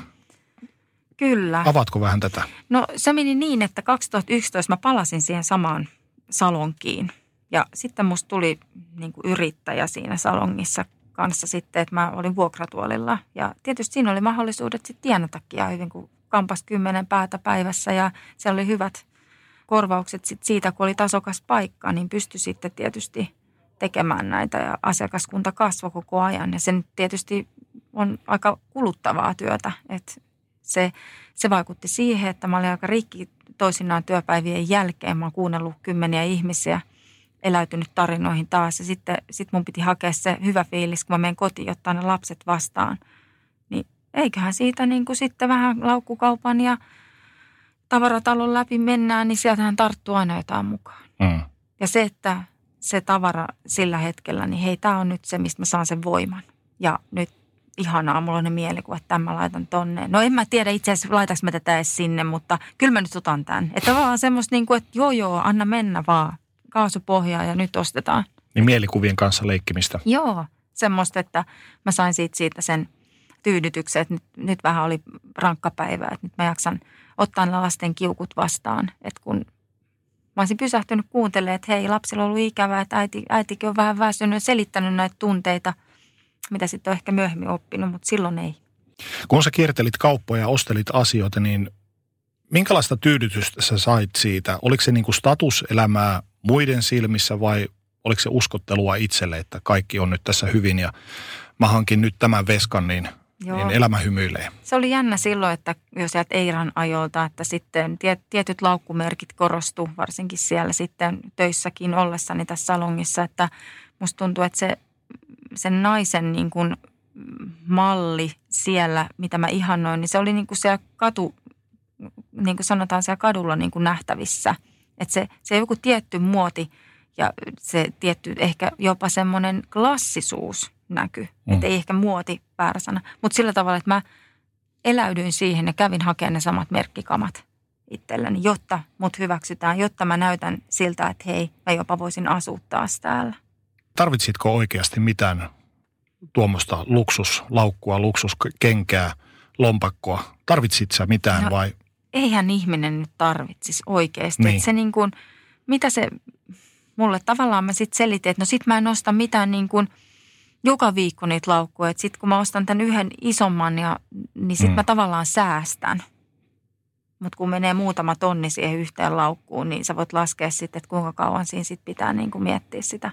Kyllä. Avaatko vähän tätä? No se meni niin, että 2011 mä palasin siihen samaan salonkiin ja sitten musta tuli niin kuin yrittäjä siinä salongissa kanssa sitten, että mä olin vuokratuolilla ja tietysti siinä oli mahdollisuudet sitten tienatakin hyvin, kun kampas 10 päätä päivässä ja siellä oli hyvät korvaukset sit siitä, kun oli tasokas paikka, niin pystyi sitten tietysti tekemään näitä ja asiakaskunta kasvoi koko ajan. Ja se nyt tietysti on aika kuluttavaa työtä, että se vaikutti siihen, että mä olin aika rikki toisinaan työpäivien jälkeen. Mä oon kuunnellut kymmeniä ihmisiä, eläytynyt tarinoihin taas ja sitten mun piti hakea se hyvä fiilis, kun mä menen kotiin ottaa ne lapset vastaan. Niin eiköhän siitä niin kuin sitten vähän laukkukaupan ja tavaratalon läpi mennään, niin sieltähän tarttuu aina jotain mukaan. Ja se, että se tavara sillä hetkellä, niin hei, tämä on nyt se, mistä mä saan sen voiman. Ja nyt ihanaa, mulla on ne mielikuva, että tämän mä laitan tonne. No en mä tiedä itse asiassa, laitaks mä tätä edes sinne, mutta kyllä mä nyt otan tämän. Että vaan semmoista niin kuin, että joo, anna mennä vaan. Kaasupohjaa ja nyt ostetaan. Niin mielikuvien kanssa leikkimistä. Joo, semmoista, että mä sain siitä sen tyydytyksen, että nyt vähän oli rankka päivä, että nyt mä jaksan ottaa ne lasten kiukut vastaan. Että kun mä olisin pysähtynyt kuuntelemaan, että hei, lapsilla on ollut ikävää, että äitikin on vähän väsynyt, selittänyt näitä tunteita, mitä sitten on ehkä myöhemmin oppinut, mutta silloin ei. Kun sä kiertelit kauppoja ja ostelit asioita, niin minkälaista tyydytystä sä sait siitä? Oliko se niin kuin statuselämää muiden silmissä vai oliko se uskottelua itselle, että kaikki on nyt tässä hyvin ja mä hankin nyt tämän veskan, niin elämä hymyilee? Se oli jännä silloin, että jos sieltä Eiran ajolta, että sitten tietyt laukkumerkit korostu, varsinkin siellä sitten töissäkin ollessani tässä salongissa, että musta tuntuu, että se naisen niin kuin malli siellä, mitä mä ihannoin, niin se oli niin kuin siellä niin kuin sanotaan siellä kadulla niin kuin nähtävissä. Että se joku tietty muoti ja se tietty ehkä jopa semmoinen klassisuus näkyy. Että ei ehkä muoti väärä sana. Mutta sillä tavalla, että mä eläydyin siihen ja kävin hakemaan ne samat merkkikamat itselleni, jotta mut hyväksytään, jotta mä näytän siltä, että hei, mä jopa voisin asua taas täällä. Tarvitsitko oikeasti mitään tuommoista luksuslaukkua, luksuskenkää, lompakkoa? Tarvitsit sä mitään vai? Eihän ihminen nyt tarvitsisi oikeasti. Niin. Se niin kuin, mitä se mulle tavallaan mä sitten selitin, että no sit mä en osta mitään niin kuin joka viikko niitä laukkuja. Että sit kun mä ostan tämän yhden isomman, niin sit mä tavallaan säästän. Mutta kun menee muutama tonni siihen yhteen laukkuun, niin sä voit laskea sitten, että kuinka kauan siinä sit pitää niin kuin miettiä sitä.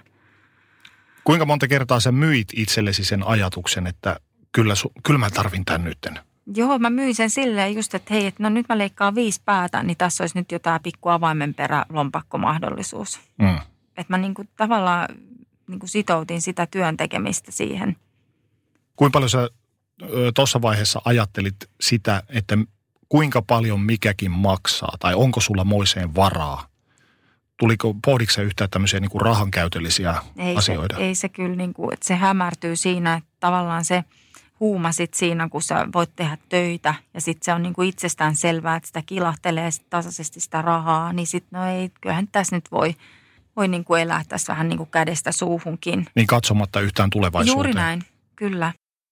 Kuinka monta kertaa sä myit itsellesi sen ajatuksen, että kyllä mä tarvin tämän nytten? Joo, mä myin sen silleen just, että hei, että no nyt mä leikkaan 5 päätä, niin tässä olisi nyt jotain pikku avaimenperä lompakkomahdollisuus. Että mä niinku tavallaan niinku sitoutin sitä työn tekemistä siihen. Kuinka paljon sä tuossa vaiheessa ajattelit sitä, että kuinka paljon mikäkin maksaa tai onko sulla moiseen varaa? Pohditko sä yhtään tämmöisiä niinku rahankäytöllisiä asioita? Ei se kyllä, niinku, että se hämärtyy siinä, että tavallaan se huuma sit siinä, kun sä voit tehdä töitä ja sitten se on niinku itsestään selvää, että sitä kilahtelee sit tasaisesti sitä rahaa, niin sitten no ei, kyllähän tässä nyt voi niinku elää tässä vähän niinku kädestä suuhunkin. Niin katsomatta yhtään tulevaisuuteen. Juuri näin, kyllä.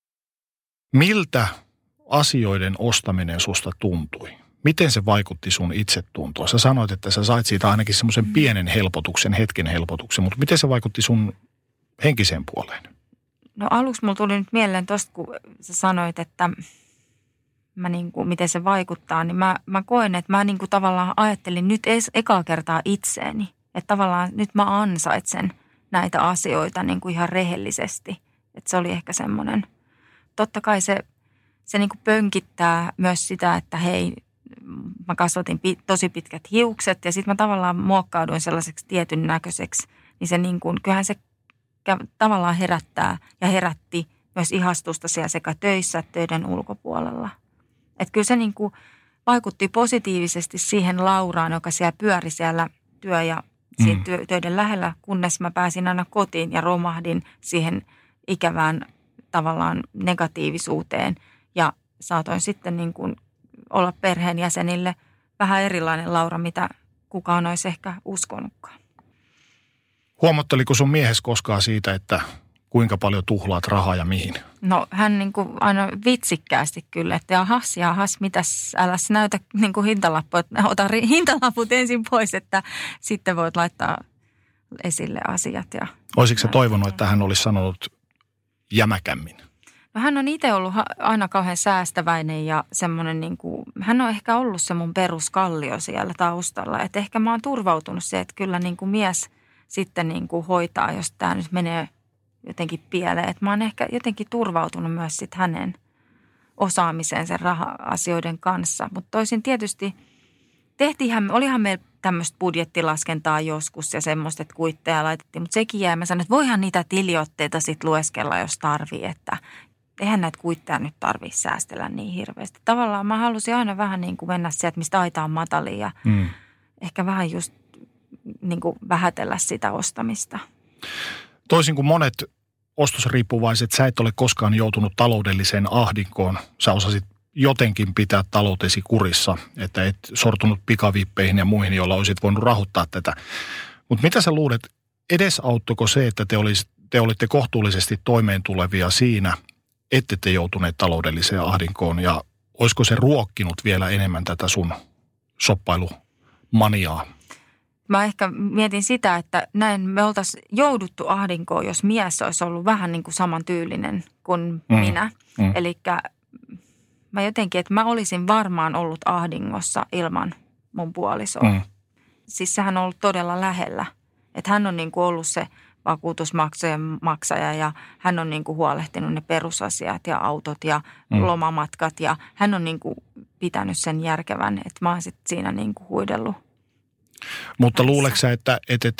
Miltä asioiden ostaminen susta tuntui? Miten se vaikutti sun itsetuntoon? Sä sanoit, että sä sait siitä ainakin semmoisen pienen helpotuksen, hetken helpotuksen, mutta miten se vaikutti sun henkiseen puoleen? No aluksi mulla tuli nyt mieleen tosta, kun sä sanoit, että mä niinku, miten se vaikuttaa, niin mä koen, että mä niinku tavallaan ajattelin nyt ekaa kertaa itseeni. Että tavallaan nyt mä ansaitsen näitä asioita niinku ihan rehellisesti. Että se oli ehkä semmoinen. Totta kai se niinku pönkittää myös sitä, että hei, mä kasvatin tosi pitkät hiukset ja sitten mä tavallaan muokkauduin sellaiseksi tietyn näköiseksi. Niin se niinku, kyllähän se tavallaan herättää ja herätti myös ihastusta siellä sekä töissä että töiden ulkopuolella. Että kyllä se niinku vaikutti positiivisesti siihen Lauraan, joka siellä pyöri siellä työ- ja töiden lähellä, kunnes mä pääsin aina kotiin ja romahdin siihen ikävään tavallaan negatiivisuuteen ja saatoin sitten niin kuin olla perheenjäsenille vähän erilainen Laura, mitä kukaan olisi ehkä uskonutkaan. Huomatteliko sun miehes koskaan siitä, että kuinka paljon tuhlaat rahaa ja mihin? No hän niin kuin aina vitsikkäästi kyllä, että jahas, mitäs, älä näytä niin kuin hintalappua, ota hintalaput ensin pois, että sitten voit laittaa esille asiat. Olisitko sä toivonut, että hän olisi sanonut jämäkämmin? No hän on itse ollut aina kauhean säästäväinen ja semmoinen niin kuin, hän on ehkä ollut se mun peruskallio siellä taustalla. Että ehkä mä oon turvautunut se, että kyllä niin kuin mies sitten niin kuin hoitaa, jos tämä nyt menee jotenkin pieleen. Että mä oon ehkä jotenkin turvautunut myös sitten hänen osaamiseensa raha-asioiden kanssa. Mutta toisin tietysti olihan meillä tämmöistä budjettilaskentaa joskus ja semmoista, että kuitteja laitettiin. Mutta sekin jäi, mä sanoin, että voihan niitä tiliotteita sitten lueskella, jos tarvii, että eihän näitä kuitteja nyt tarvitse säästellä niin hirveästi. Tavallaan mä halusin aina vähän niin kuin mennä sieltä, mistä aita on mataliin ja ehkä vähän just niin kuin vähätellä sitä ostamista. Toisin kuin monet ostosriippuvaiset, sä et ole koskaan joutunut taloudelliseen ahdinkoon. Sä osasit jotenkin pitää taloutesi kurissa, että et sortunut pikavippeihin ja muihin, joilla olisit voinut rahoittaa tätä. Mutta mitä sä luulet, edesauttoiko se, että te olitte kohtuullisesti toimeentulevia siinä, ette te joutuneet taloudelliseen ahdinkoon ja olisiko se ruokkinut vielä enemmän tätä sun shoppailumaniaa? Mä ehkä mietin sitä, että näin me oltaisiin jouduttu ahdinkoon, jos mies olisi ollut vähän niin kuin samantyylinen kuin minä. Elikkä mä jotenkin, että mä olisin varmaan ollut ahdingossa ilman mun puolisoa. Siis sehän on ollut todella lähellä. Että hän on niin kuin ollut se vakuutusmaksujen maksaja ja hän on niin kuin huolehtinut ne perusasiat ja autot ja lomamatkat. Ja hän on niin kuin pitänyt sen järkevän, että mä oon sitten siinä niin kuin huidellut. Mutta luuleeko sä, että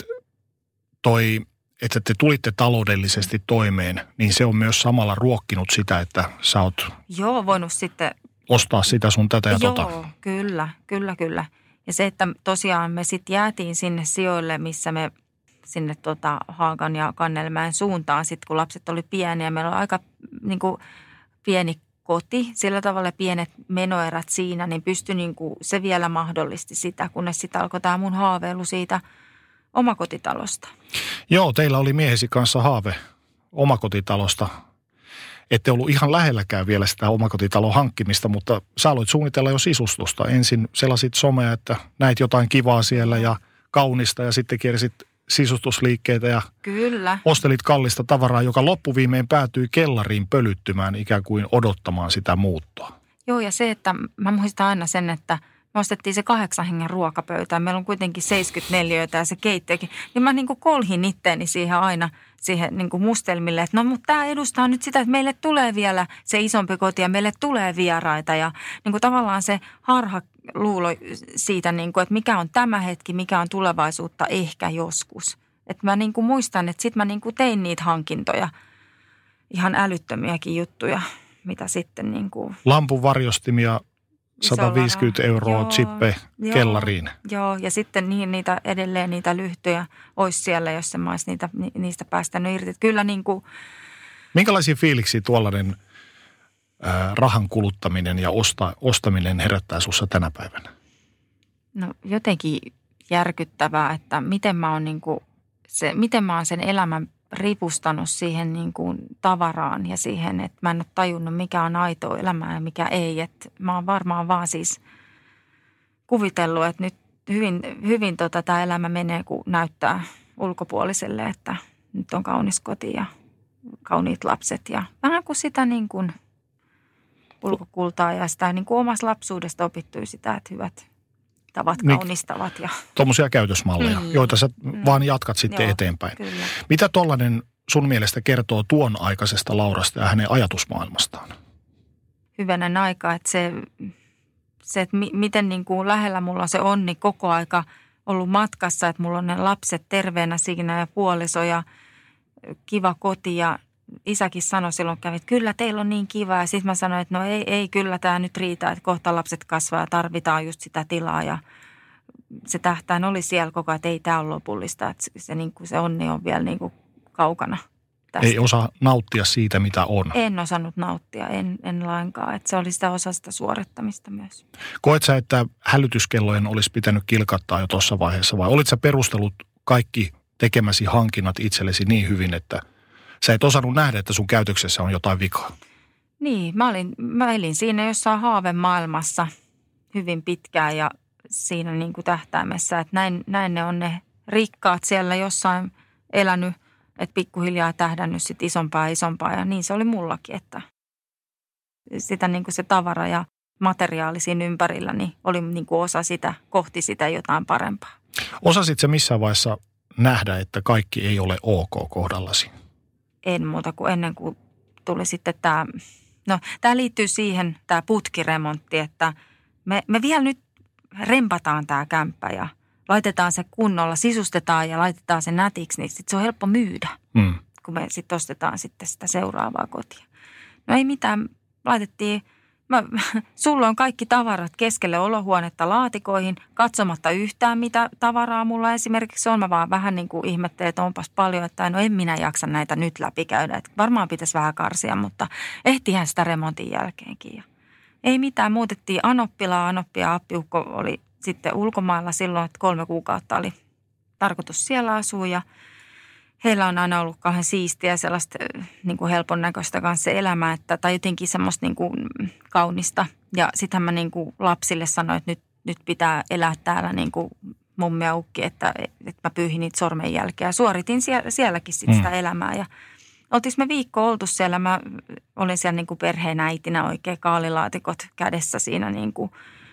te tulitte taloudellisesti toimeen, niin se on myös samalla ruokkinut sitä, että sä oot voinut sitten ostaa sitä sun tätä ja tota? Joo, kyllä. Ja se, että tosiaan me sitten jäätiin sinne sijoille, missä me sinne Haagan ja Kannelmäen suuntaan sitten, kun lapset oli pieniä. Meillä oli aika niin kuin pieni koti, sillä tavalla pienet menoerät siinä, niin pystyi niin kuin, se vielä mahdollisti sitä, kunnes sitten alkoi tämä mun haaveilu siitä omakotitalosta. Joo, teillä oli miehesi kanssa haave omakotitalosta. Ette ollut ihan lähelläkään vielä sitä omakotitalon hankkimista, mutta sä aloit suunnitella jo sisustusta. Ensin selasit somea, että näit jotain kivaa siellä ja kaunista ja sitten kiersit sisustusliikkeitä ja kyllä, ostelit kallista tavaraa, joka loppuviimein päätyi kellariin pölyttymään ikään kuin odottamaan sitä muuttoa. Joo, ja se, että mä muistan aina sen, että me ostettiin se 8 hengen ruokapöytään. Meillä on kuitenkin 74 ja se keittiökin. Ja mä niin kuin kolhin itteeni siihen aina siihen niin kuin mustelmille, että no mutta tämä edustaa nyt sitä, että meille tulee vielä se isompi koti ja meille tulee vieraita ja niin kuin tavallaan se harha luulo siitä, niin kuin, että mikä on tämä hetki, mikä on tulevaisuutta ehkä joskus. Että mä niin kuin muistan, että sitten mä niin kuin tein niitä hankintoja, ihan älyttömiäkin juttuja, mitä sitten niin kuin... Lampun varjostimia 150 euroa chippe kellariin. Joo, ja sitten niitä edelleen niitä lyhtyjä olisi siellä, jos mä olisi niistä päästänyt irti. Kyllä niin kuin... Minkälaisia fiiliksiä tuollainen rahan kuluttaminen ja ostaminen herättää sussa tänä päivänä? No jotenkin järkyttävää, että miten mä oon sen elämän ripustanut siihen niin kuin tavaraan ja siihen, että mä en ole tajunnut, mikä on aitoa elämää ja mikä ei. Että mä oon varmaan vaan siis kuvitellut, että nyt hyvin tämä elämä menee, kun näyttää ulkopuoliselle, että nyt on kaunis koti ja kauniit lapset. Ja vähän kuin sitä niin kuin ulkokultaa ja sitä niin kuin omasta lapsuudesta opittui sitä, että hyvät tavat kaunistavat. Ja... Tuommoisia käytösmalleja, joita sä vaan jatkat sitten eteenpäin. Kyllä. Mitä tollainen sun mielestä kertoo tuon aikaisesta Laurasta ja hänen ajatusmaailmastaan? Hyvänen aika, että se että miten niin kuin lähellä mulla on se onni koko aika ollut matkassa, että mulla on ne lapset terveenä siinä ja puoliso ja kiva koti ja isäkin sanoi silloin kävi, että kyllä teillä on niin kiva. Ja sitten mä sanoin, että no ei kyllä tämä nyt riitä, että kohta lapset kasvaa ja tarvitaan just sitä tilaa. Ja se tähtäin oli siellä koko ajan, että ei tämä ole lopullista. Että se onni on vielä niin kuin kaukana tästä. Ei osaa nauttia siitä, mitä on. En osannut nauttia, en lainkaan. Että se oli sitä osa sitä suorittamista myös. Koet sä, että hälytyskellojen olisi pitänyt kilkattaa jo tuossa vaiheessa vai olit sä perustellut kaikki tekemäsi hankinnat itsellesi niin hyvin, että sä et osannut nähdä, että sun käytöksessä on jotain vikaa? Niin, mä elin siinä jossain haavemaailmassa hyvin pitkään ja siinä niin kuin tähtäimessä, että näin ne on ne rikkaat siellä jossain elänyt, että pikkuhiljaa tähdännyt sit isompaa ja niin se oli mullakin, että sitä niin kuin se tavara ja materiaali siinä ympärillä niin oli niin kuin osa sitä, kohti sitä jotain parempaa. Osasit sä missään vaiheessa nähdä, että kaikki ei ole ok kohdallasi? En muuta kuin ennen kuin tuli sitten tämä liittyy siihen, tämä putkiremontti, että me vielä nyt rempataan tämä kämppä ja laitetaan se kunnolla, sisustetaan ja laitetaan se nätiksi, niin sitten se on helppo myydä, kun me sitten ostetaan sitten sitä seuraavaa kotia. No ei mitään, laitettiin, sulla on kaikki tavarat keskelle olohuonetta laatikoihin, katsomatta yhtään mitä tavaraa mulla esimerkiksi on. Mä vaan vähän niin kuin ihmettelen, että onpas paljon, että no en minä jaksa näitä nyt läpikäydä. Että varmaan pitäisi vähän karsia, mutta ehtihän sitä remontin jälkeenkin. Ja ei mitään, muutettiin Anoppi ja appiukko oli sitten ulkomailla silloin, että 3 kuukautta oli tarkoitus siellä asua ja heillä on aina ollut kauhean siistiä ja sellaista niin kuin helpon näköistä kanssa elämää, tai jotenkin semmoista niin kuin kaunista. Ja sittenhän mä niin kuin lapsille sanoin, että nyt pitää elää täällä niin kuin mummi ja ukki, että mä pyyhin niitä sormenjälkeä. Suoritin sielläkin sitten sitä elämää ja oltiin me viikko oltu siellä. Mä olin siellä niin kuin perheen äitinä oikein kaalilaatikot kädessä siinä niin kuin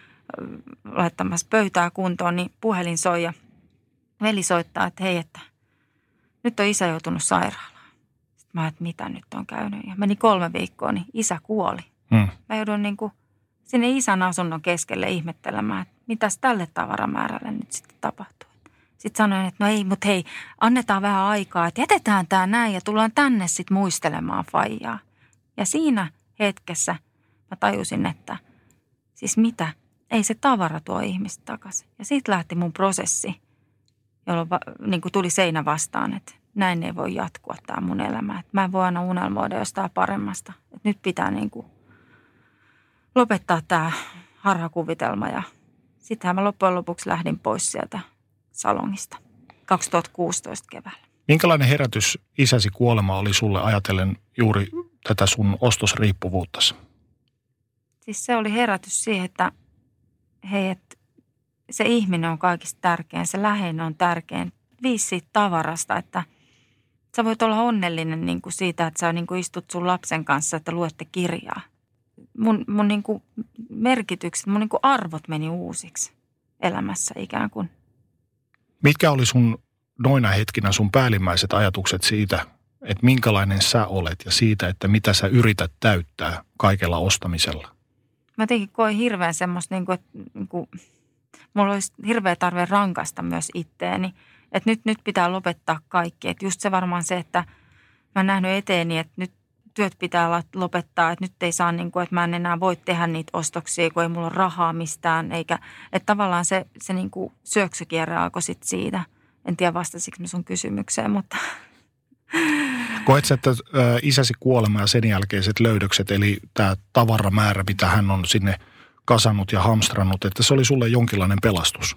laittamassa pöytää kuntoon, niin puhelin soi ja veli soittaa, että hei, että nyt on isä joutunut sairaalaan. Sitten mä että mitä nyt on käynyt. Ja meni 3 viikkoa, niin isä kuoli. Mä joudun niin kuin sinne isän asunnon keskelle ihmettelemään, että mitäs tälle tavaramäärälle nyt sitten tapahtuu. Sitten sanoin, että no ei, mutta hei, annetaan vähän aikaa, että jätetään tää näin ja tullaan tänne sitten muistelemaan faijaa. Ja siinä hetkessä mä tajusin, että siis mitä, ei se tavara tuo ihmistä takaisin. Ja siitä lähti mun prosessi, jolloin niin kuin tuli seinä vastaan, että näin ei voi jatkua tämä mun elämä. Että mä en voi aina unelmoida jostain paremmasta. Että nyt pitää niin kuin lopettaa tämä harhakuvitelma. Ja sittenhän mä loppujen lopuksi lähdin pois sieltä salongista 2016 keväällä. Minkälainen herätys isäsi kuolema oli sulle ajatellen juuri tätä sun ostosriippuvuuttasi? Siis se oli herätys siihen, että hei, että se ihminen on kaikista tärkein, se läheinen on tärkein. 5 siitä tavarasta, että sä voit olla onnellinen niin kuin siitä, että sä niin kuin istut sun lapsen kanssa, että luette kirjaa. Mun niin kuin merkitykset, mun niin kuin arvot meni uusiksi elämässä ikään kuin. Mitkä oli sun noina hetkinä sun päällimmäiset ajatukset siitä, että minkälainen sä olet ja siitä, että mitä sä yrität täyttää kaikella ostamisella? Mä jotenkin koin hirveän semmoista, että mulla olisi hirveä tarve rankasta myös itteeni. Että nyt pitää lopettaa kaikki. Että just se varmaan se, että mä oon nähnyt eteeni, että nyt työt pitää lopettaa. Että nyt ei saa, että mä en enää voi tehdä niitä ostoksia, kun ei mulla ole rahaa mistään. Että tavallaan se syöksykierre alkoi sit siitä. En tiedä vastasiko mä sun kysymykseen, mutta... Koet sä, että isäsi kuolema ja sen jälkeiset löydökset, eli tämä tavaramäärä, mitä hän on sinne kasannut ja hamstrannut, että se oli sulle jonkinlainen pelastus?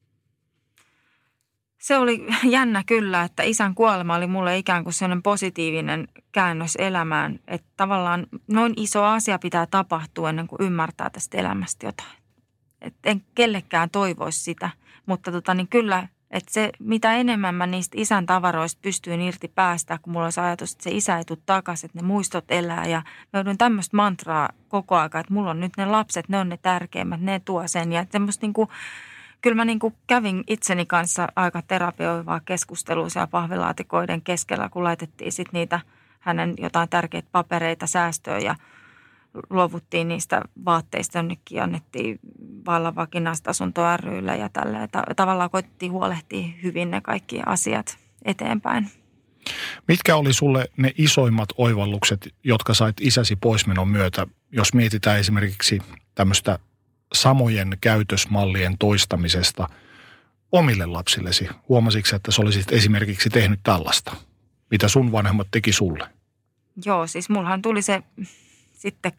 Se oli jännä kyllä, että isän kuolema oli mulle ikään kuin sellainen positiivinen käännös elämään. Että tavallaan noin iso asia pitää tapahtua ennen kuin ymmärtää tästä elämästä jotain. Että en kellekään toivoisi sitä, mutta kyllä... Että se, mitä enemmän mä niistä isän tavaroista pystyin irti päästä, kun mulla olisi ajatus, että se isä ei tule takaisin, että ne muistot elää. Ja mä joudun tämmöistä mantraa koko ajan, että mulla on nyt ne lapset, ne on ne tärkeimmät, ne tuo sen. Ja semmoista kyllä mä kävin itseni kanssa aika terapioivaa keskustelua siellä pahvilaatikoiden keskellä, kun laitettiin sitten niitä hänen jotain tärkeitä papereita säästöön ja luovuttiin niistä vaatteista, jonnekin annettiin vallan vakinaista asuntoa ryllä ja tälleen. Tavallaan koettiin huolehtia hyvin ne kaikki asiat eteenpäin. Mitkä oli sulle ne isoimmat oivallukset, jotka sait isäsi poismenon myötä, jos mietitään esimerkiksi tämmöistä samojen käytösmallien toistamisesta omille lapsillesi? Huomasitko, että sä olisit esimerkiksi tehnyt tällaista, mitä sun vanhemmat teki sulle? Joo, siis mullahan tuli se... Sitten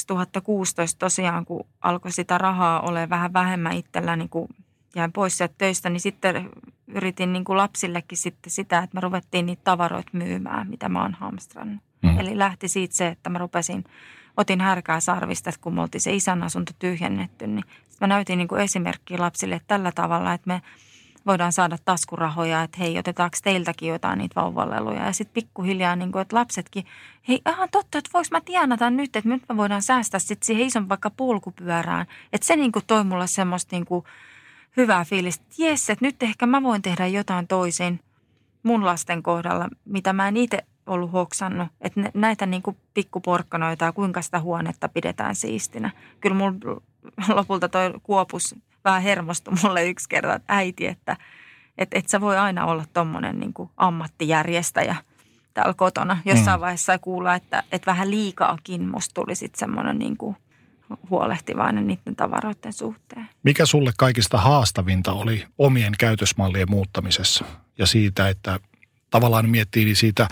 2016 tosiaan, kun alkoi sitä rahaa ole vähän vähemmän itselläni, kun jäin pois sieltä töistä, niin sitten yritin lapsillekin sitten sitä, että me ruvettiin niitä tavaroita myymään, mitä mä oon hamstrannut. Eli lähti siitä se, että mä otin härkää sarvista, kun me oltiin se isän asunto tyhjennetty, niin mä näytin esimerkkiä lapsille että tällä tavalla, että me voidaan saada taskurahoja, että hei, otetaanko teiltäkin jotain niitä vauvaleluja. Ja sitten pikkuhiljaa, että lapsetkin, hei, totta, että voiko mä tienata nyt, että nyt me voidaan säästää sitten siihen ison vaikka polkupyörään. Että se toi mulle semmoista hyvää fiilistä, että jes, että nyt ehkä mä voin tehdä jotain toisin mun lasten kohdalla, mitä mä en itse ollut hoksannut. Että näitä pikkuporkkanoita ja kuinka sitä huonetta pidetään siistinä. Kyllä mulla lopulta toi kuopus vähän hermostui mulle yksi kerta, että äiti, että sä voi aina olla tommonen ammattijärjestäjä täällä kotona. Jossain vaiheessa sai kuulla, että vähän liikaakin musta tuli sitten semmoinen huolehtivainen niiden tavaroiden suhteen. Mikä sulle kaikista haastavinta oli omien käytösmallien muuttamisessa ja siitä, että tavallaan miettii siitä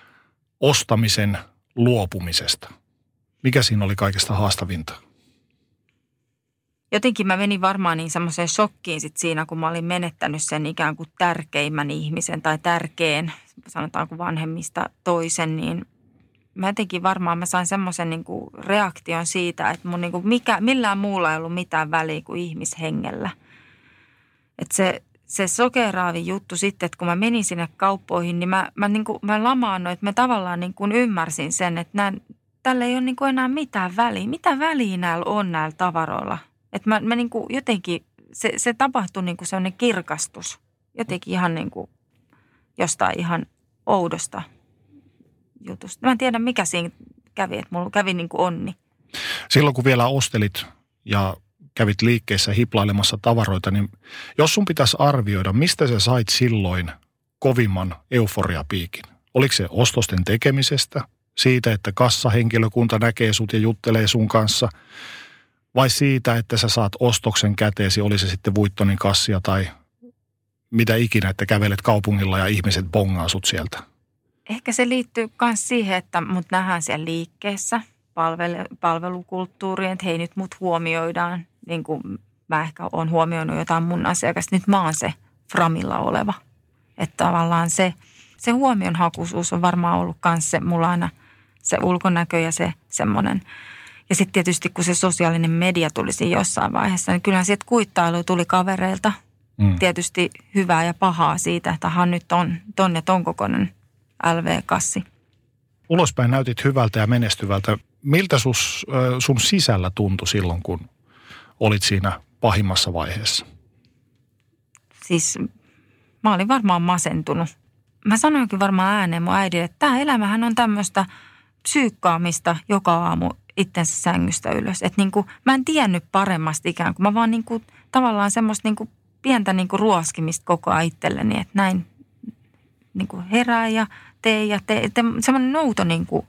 ostamisen luopumisesta? Mikä siinä oli kaikista haastavinta? Jotenkin mä menin varmaan niin semmoiseen shokkiin sit siinä, kun mä olin menettänyt sen ikään kuin tärkeimmän ihmisen tai tärkeän, sanotaanko vanhemmista toisen, niin mä jotenkin varmaan mä sain semmoisen reaktion siitä, että mun millään muulla ei ollut mitään väliä kuin ihmishengellä. Että se sokeraavi juttu sitten, että kun mä menin sinne kauppoihin, niin mä lamaannuin, että mä tavallaan ymmärsin sen, että tällä ei ole enää mitään väliä. Mitä väliä näillä on näillä tavaroilla? Että mä jotenkin, se tapahtui sellainen kirkastus. Jotenkin ihan jostain ihan oudosta jutusta. Mä en tiedä, mikä siinä kävi, että mulla kävi onni. Silloin, kun vielä ostelit ja kävit liikkeessä hiplailemassa tavaroita, niin jos sun pitäisi arvioida, mistä sä sait silloin kovimman euforiapiikin? Oliko se ostosten tekemisestä, siitä, että kassahenkilökunta näkee sut ja juttelee sun kanssa, vai siitä, että sä saat ostoksen käteesi, oli se sitten Vuittonin kassia tai mitä ikinä, että kävelet kaupungilla ja ihmiset bongaa sut sieltä? Ehkä se liittyy myös siihen, että mut nähdään siellä liikkeessä, palvelukulttuuriin, että hei nyt mut huomioidaan, niin kuin mä ehkä oon huomioinut jotain mun asiakasta, nyt mä oon se framilla oleva. Että tavallaan se huomionhakuisuus on varmaan ollut myös se, mulla aina se ulkonäkö ja se semmoinen. Ja sitten tietysti, kun se sosiaalinen media tuli siinä jossain vaiheessa, niin kyllähän sieltä kuittailu tuli kavereilta. Tietysti hyvää ja pahaa siitä, että nyt on ton kokoinen LV-kassi. Ulospäin näytit hyvältä ja menestyvältä. Miltä sun sisällä tuntui silloin, kun olit siinä pahimmassa vaiheessa? Siis mä olin varmaan masentunut. mä sanoinkin varmaan ääneen mun äidille, että tämä elämähän on tämmöistä psyykkaamista joka aamu itsensä sängystä ylös. Että niin kuin, mä en tiennyt paremmasti ikään kuin. Mä vaan niin kuin, tavallaan semmoista niin kuin pientä niin kuin ruoskimista koko ajan itselleni, että näin niin kuin herää ja tee. Semmoinen nouto niin kuin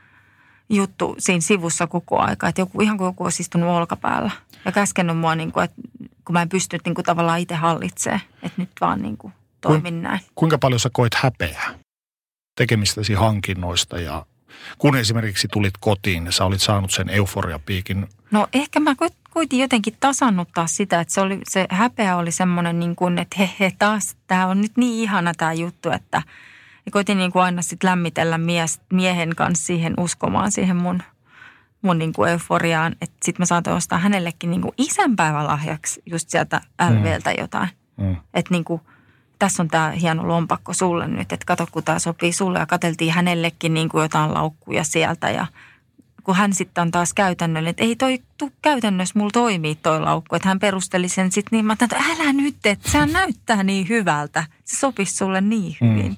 juttu siinä sivussa koko aika, että ihan kuin joku olisi istunut olkapäällä ja käskenyt mua, niin kuin, että kun mä en pystynyt niin kuin tavallaan itse hallitsemaan, että nyt vaan niin kuin toimin näin. Kuinka paljon sä koit häpeää tekemistäsi hankinnoista ja kun esimerkiksi tulit kotiin ja sä olit saanut sen euforiapiikin? No ehkä mä koitin jotenkin tasannuttaa sitä, että se häpeä oli semmoinen niin kuin, että taas tää on nyt niin ihana tää juttu, että ja koitin niin kuin aina sitten lämmitellä miehen kanssa siihen uskomaan siihen mun niin kuin euforiaan, että sitten mä saatoin ostaa hänellekin niin kuin isänpäivälahjaksi just sieltä LVltä jotain. Että niin kuin tässä on tämä hieno lompakko sulle nyt, että kato kun tämä sopii sulle ja katseltiin hänellekin niin kuin jotain laukkuja sieltä ja kun hän sitten on taas käytännöllinen, että ei toi käytännössä mulla toimii toi laukku, että hän perusteli sen sitten niin, mä ajattelin, että älä nyt, että sehän näyttää niin hyvältä, se sopisi sulle niin hyvin.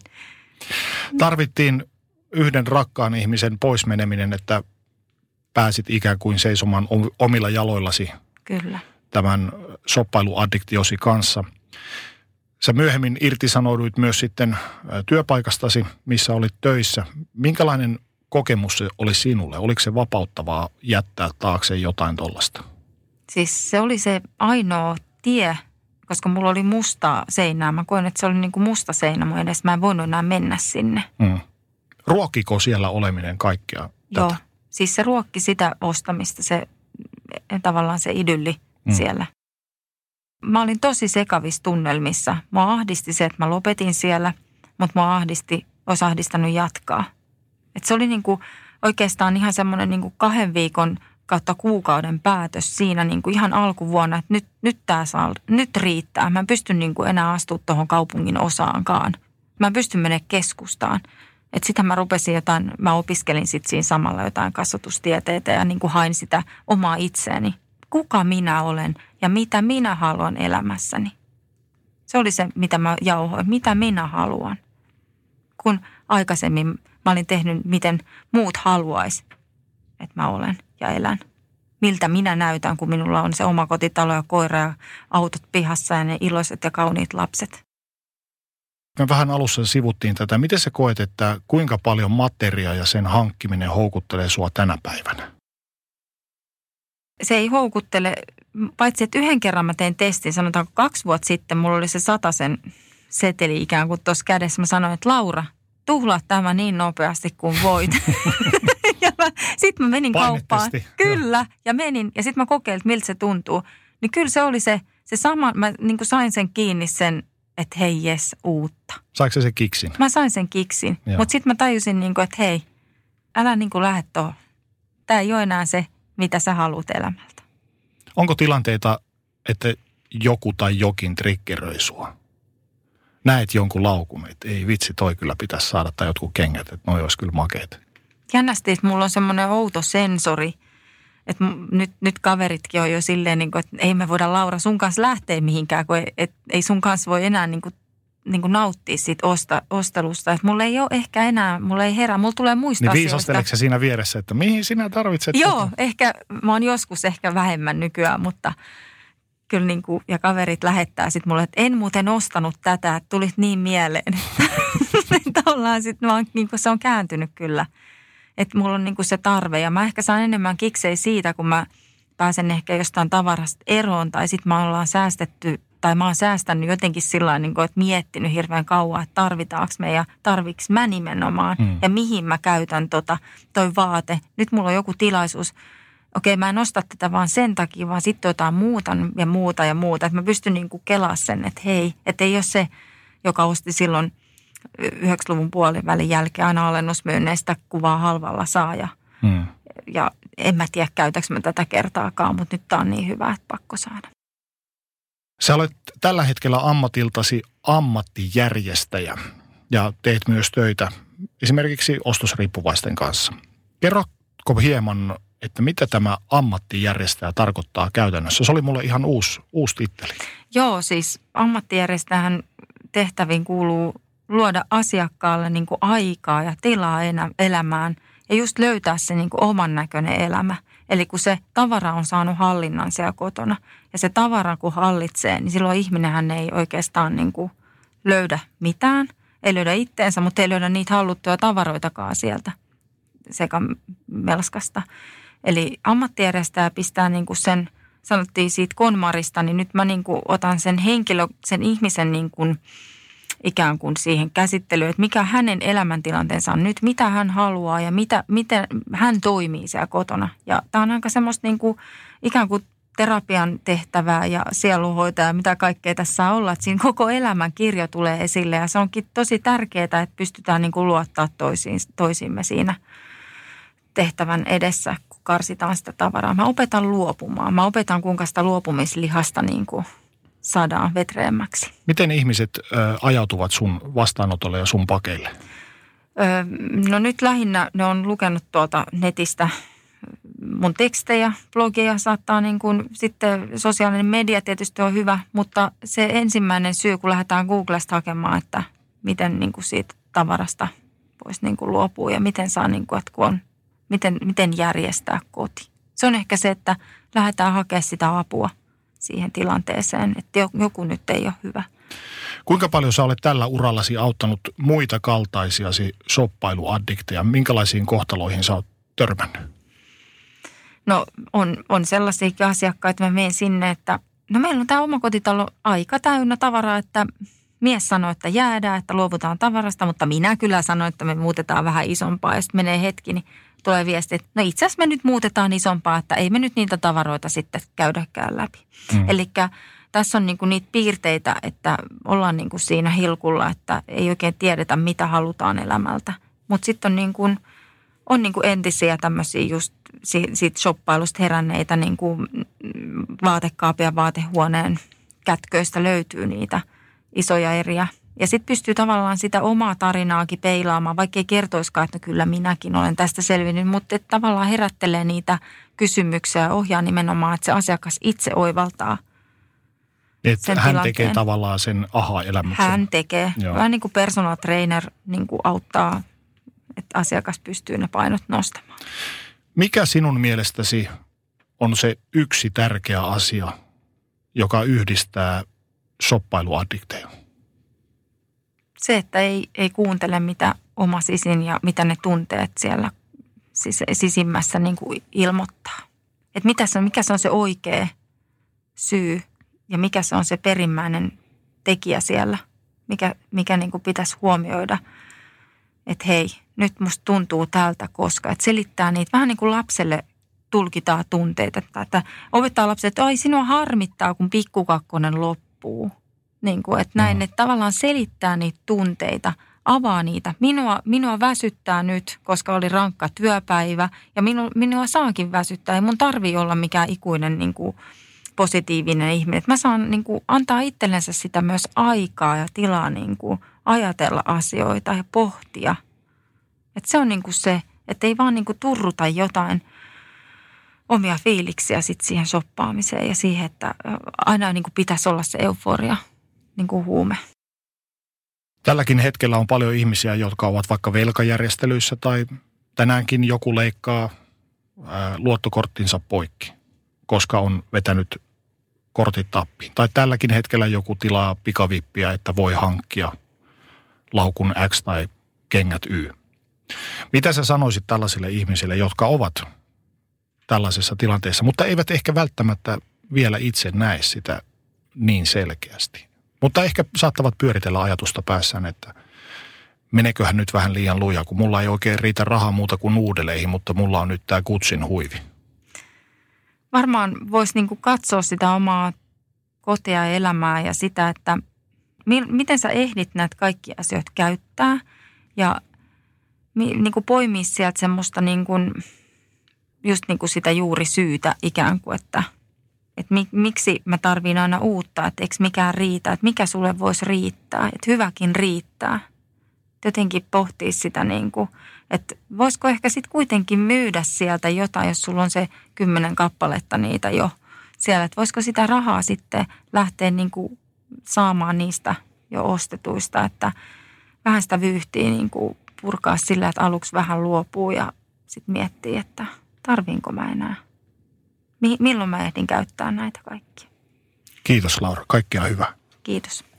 Tarvittiin yhden rakkaan ihmisen poismeneminen, että pääsit ikään kuin seisomaan omilla jaloillasi. Kyllä. Tämän shoppailuaddiktiosi kanssa. Sä myöhemmin irtisanouduit myös sitten työpaikastasi, missä olit töissä. Minkälainen kokemus se oli sinulle? Oliko se vapauttavaa jättää taakse jotain tollasta? Siis se oli se ainoa tie, koska mulla oli mustaa seinää. Mä koin, että se oli niin kuin musta seinä mun edessä. Mä en voinut enää mennä sinne. Ruokiko siellä oleminen kaikkea tätä? Joo, siis se ruokki sitä ostamista, se tavallaan se idylli siellä. Mä olin tosi sekavissa tunnelmissa. Mua ahdisti se, että mä lopetin siellä, mutta mua olisi ahdistanut jatkaa. Et se oli niinku oikeastaan ihan semmoinen niinku 2 viikon kautta kuukauden päätös siinä niinku ihan alkuvuonna, että nyt riittää. Mä en pysty niinku enää astua tuohon kaupungin osaankaan. Mä en pysty menemään keskustaan. Että sitä mä rupesin mä opiskelin sitten siinä samalla jotain kasvatustieteitä ja niinku hain sitä omaa itseäni. Kuka minä olen ja mitä minä haluan elämässäni. Se oli se, mitä mä jauhoin. Mitä minä haluan. Kun aikaisemmin mä olin tehnyt, miten muut haluaisi, että mä olen ja elän. Miltä minä näytän, kun minulla on se oma kotitalo ja koira ja autot pihassa ja ne iloiset ja kauniit lapset. Me vähän alussa sivuttiin tätä. Miten sä koet, että kuinka paljon materia ja sen hankkiminen houkuttelee sua tänä päivänä? Se ei houkuttele, paitsi että yhden kerran mä tein testin, sanotaan 2 vuotta sitten, mulla oli se 100 seteli ikään kuin tuossa kädessä. Mä sanoin, että Laura, tuhlaa tämä niin nopeasti kuin voit. Ja sitten mä menin kauppaan. Kyllä, ja menin, ja sitten mä kokeilin, miltä se tuntuu. Niin kyllä se oli se sama, mä niin kuin sain sen kiinni sen, että hei jes, uutta. Saiko se kiksin? Mä sain sen kiksin, mutta sitten mä tajusin, niin kuin, että hei, älä niin kuin lähde tuohon. Tämä ei ole enää se, mitä sä haluat elämältä. Onko tilanteita, että joku tai jokin triggeröi sua? Näet jonkun laukun, että ei vitsi, toi kyllä pitäisi saada, tai jotkut kengät, että noi olisi kyllä makeet. Jännästi, että mulla on semmoinen outo sensori, että nyt kaveritkin on jo silleen, niin kuin, että ei me voida Laura sun kanssa lähteä mihinkään, kun ei sun kanssa voi enää niin kuin nauttia siitä ostelusta. Että mulla ei ole ehkä enää, mulla ei herää, mulla tulee muista asioista. Niin viisasteleeko sä siinä vieressä, että mihin sinä tarvitset? Joo, ehkä, mä oon joskus ehkä vähemmän nykyään, mutta kyllä niin kuin, ja kaverit lähettää sitten mulle, että en muuten ostanut tätä, että tulit niin mieleen. Että ollaan sitten, niin kuin se on kääntynyt kyllä. Että mulla on niin kuin se tarve ja mä ehkä saan enemmän kiksejä siitä, kun mä pääsen ehkä jostain tavarasta eroon tai sitten mä ollaan säästetty tai mä oon säästänyt jotenkin sillä tavalla, että miettinyt hirveän kauan, että tarvitaanko me ja tarviks mä nimenomaan ja mihin mä käytän toi vaate. Nyt mulla on joku tilaisuus, okei mä en osta tätä vaan sen takia, vaan sitten jotain muuta ja muuta ja muuta. Että mä pystyn niin kuin kelaa sen, että hei, että ei ole se, joka osti silloin 90-luvun puolivälin jälkeen aina alennusmyynneistä kuvaa halvalla saa ja en mä tiedä käytäks mä tätä kertaakaan, mutta nyt tää on niin hyvä, että pakko saada. Sä olet tällä hetkellä ammatiltasi ammattijärjestäjä ja teet myös töitä esimerkiksi ostosriippuvaisten kanssa. Kerrotko hieman, että mitä tämä ammattijärjestäjä tarkoittaa käytännössä? Se oli mulle ihan uusi titteli. Joo, siis ammattijärjestäjän tehtäviin kuuluu luoda asiakkaalle niin kuin aikaa ja tilaa elämään ja just löytää se niin kuin oman näköinen elämä. Eli kun se tavara on saanut hallinnan siellä kotona ja se tavara kun hallitsee, niin silloin ihminenhän ei oikeastaan niin kuin löydä mitään. Ei löydä itteensä, mutta ei löydä niitä halluttuja tavaroitakaan sieltä sekamelskasta. Eli ammattijärjestäjä pistää niin kuin sen, sanottiin siitä KONMARista, niin nyt mä niin kuin otan sen ihmisen niin kuin ikään kuin siihen käsittelyyn, että mikä hänen elämäntilanteensa on nyt, mitä hän haluaa ja miten hän toimii siellä kotona. Ja tämä on aika semmoista niin kuin, ikään kuin terapian tehtävää ja sielunhoitoa ja mitä kaikkea tässä saa olla. Että siinä koko elämän kirjo tulee esille ja se onkin tosi tärkeää, että pystytään niin kuin luottaa toisiimme siinä tehtävän edessä, kun karsitaan sitä tavaraa. Mä opetan luopumaan. Mä opetan, kuinka sitä luopumislihasta niin kuin saadaan vetreämmäksi. Miten ihmiset ajautuvat sun vastaanotolle ja sun pakeille? No nyt lähinnä ne on lukenut tuolta netistä mun tekstejä, blogia saattaa niin kuin, sitten sosiaalinen media tietysti on hyvä, mutta se ensimmäinen syy, kun lähdetään Googlesta hakemaan, että miten niin kuin siitä tavarasta voisi niin kuin luopua ja miten saa, niin kuin, että kun on, miten järjestää koti. Se on ehkä se, että lähdetään hakemaan sitä apua siihen tilanteeseen, että joku nyt ei ole hyvä. Kuinka paljon sä olet tällä urallasi auttanut muita kaltaisiasi shoppailuaddikteja? Minkälaisiin kohtaloihin sä oot törmännyt? No on sellaisiakin asiakkaita, mä menen sinne, että no meillä on tämä omakotitalo aika täynnä tavaraa, että mies sanoi, että jäädään, että luovutaan tavarasta, mutta minä kyllä sanoin, että me muutetaan vähän isompaa ja sitten menee hetki, niin tulee viesti, että no itse asiassa me nyt muutetaan isompaa, että ei me nyt niitä tavaroita sitten käydäkään läpi. Elikkä tässä on niinku niitä piirteitä, että ollaan niinku siinä hilkulla, että ei oikein tiedetä, mitä halutaan elämältä. Mutta sitten on niinku entisiä tämmöisiä just siitä shoppailusta heränneitä niinku vaatekaapin ja vaatehuoneen kätköistä löytyy niitä isoja eriä. Ja sitten pystyy tavallaan sitä omaa tarinaakin peilaamaan, vaikka ei kertoiskaan, että kyllä minäkin olen tästä selvinnyt, mutta tavallaan herättelee niitä kysymyksiä ja ohjaa nimenomaan, että se asiakas itse oivaltaa. Että hän tekee tavallaan sen aha-elämyksen. Hän tekee. Vähän niin kuin personal trainer niin kuin auttaa, että asiakas pystyy ne painot nostamaan. Mikä sinun mielestäsi on se yksi tärkeä asia, joka yhdistää shoppailuaddikteja? Se, että ei kuuntele, mitä oma sisin ja mitä ne tunteet siellä sisimmässä niin kuin ilmoittaa. Että mikä se on se oikea syy ja mikä se on se perimmäinen tekijä siellä, mikä niin kuin pitäisi huomioida. Että hei, nyt musta tuntuu tältä, koska. Että selittää niitä vähän niin kuin lapselle tulkitaan tunteita. Että opettaa lapselle, että ai sinua harmittaa, kun pikkukakkonen loppuu. Niin kuin, että näin, että tavallaan selittää niitä tunteita, avaa niitä. Minua väsyttää nyt, koska oli rankka työpäivä ja minua saakin väsyttää. Ei mun tarvitse olla mikään ikuinen niin kuin positiivinen ihminen. Että mä saan niin kuin, antaa itsellensä sitä myös aikaa ja tilaa niin kuin, ajatella asioita ja pohtia. Että se on niin kuin se, että ei vaan niin kuin turruta jotain omia fiiliksiä sit siihen shoppaamiseen ja siihen, että aina niin kuin pitäisi olla se euforia. Niin kuin huume. Tälläkin hetkellä on paljon ihmisiä, jotka ovat vaikka velkajärjestelyissä tai tänäänkin joku leikkaa luottokorttinsa poikki, koska on vetänyt kortit tappiin. Tai tälläkin hetkellä joku tilaa pikavippiä, että voi hankkia laukun X tai kengät Y. Mitä sä sanoisit tällaisille ihmisille, jotka ovat tällaisessa tilanteessa, mutta eivät ehkä välttämättä vielä itse näe sitä niin selkeästi? Mutta ehkä saattavat pyöritellä ajatusta päässään, että meneköhän nyt vähän liian lujaa, kun mulla ei oikein riitä rahaa muuta kuin nuudeleihin, mutta mulla on nyt tämä Gucciin huivi. Varmaan voisi niinku katsoa sitä omaa kotia ja elämää ja sitä, että miten sä ehdit näitä kaikkia asioita käyttää ja niinku poimia sieltä semmoista niinku, just niinku sitä juurisyytä ikään kuin, että miksi mä tarviin aina uutta, että eikö mikään riitä, että mikä sulle voisi riittää, että hyväkin riittää. Jotenkin pohtii sitä niin kuin, että voisiko ehkä sitten kuitenkin myydä sieltä jotain, jos sulla on se 10 kappaletta niitä jo siellä. Että voisiko sitä rahaa sitten lähteä niin kuin saamaan niistä jo ostetuista, että vähän sitä vyyhtiä niin kuin purkaa sillä, että aluksi vähän luopuu ja sitten miettii, että tarviinko mä enää. Milloin mä ehdin käyttää näitä kaikkia. Kiitos Laura, kaikkea hyvää. Kiitos.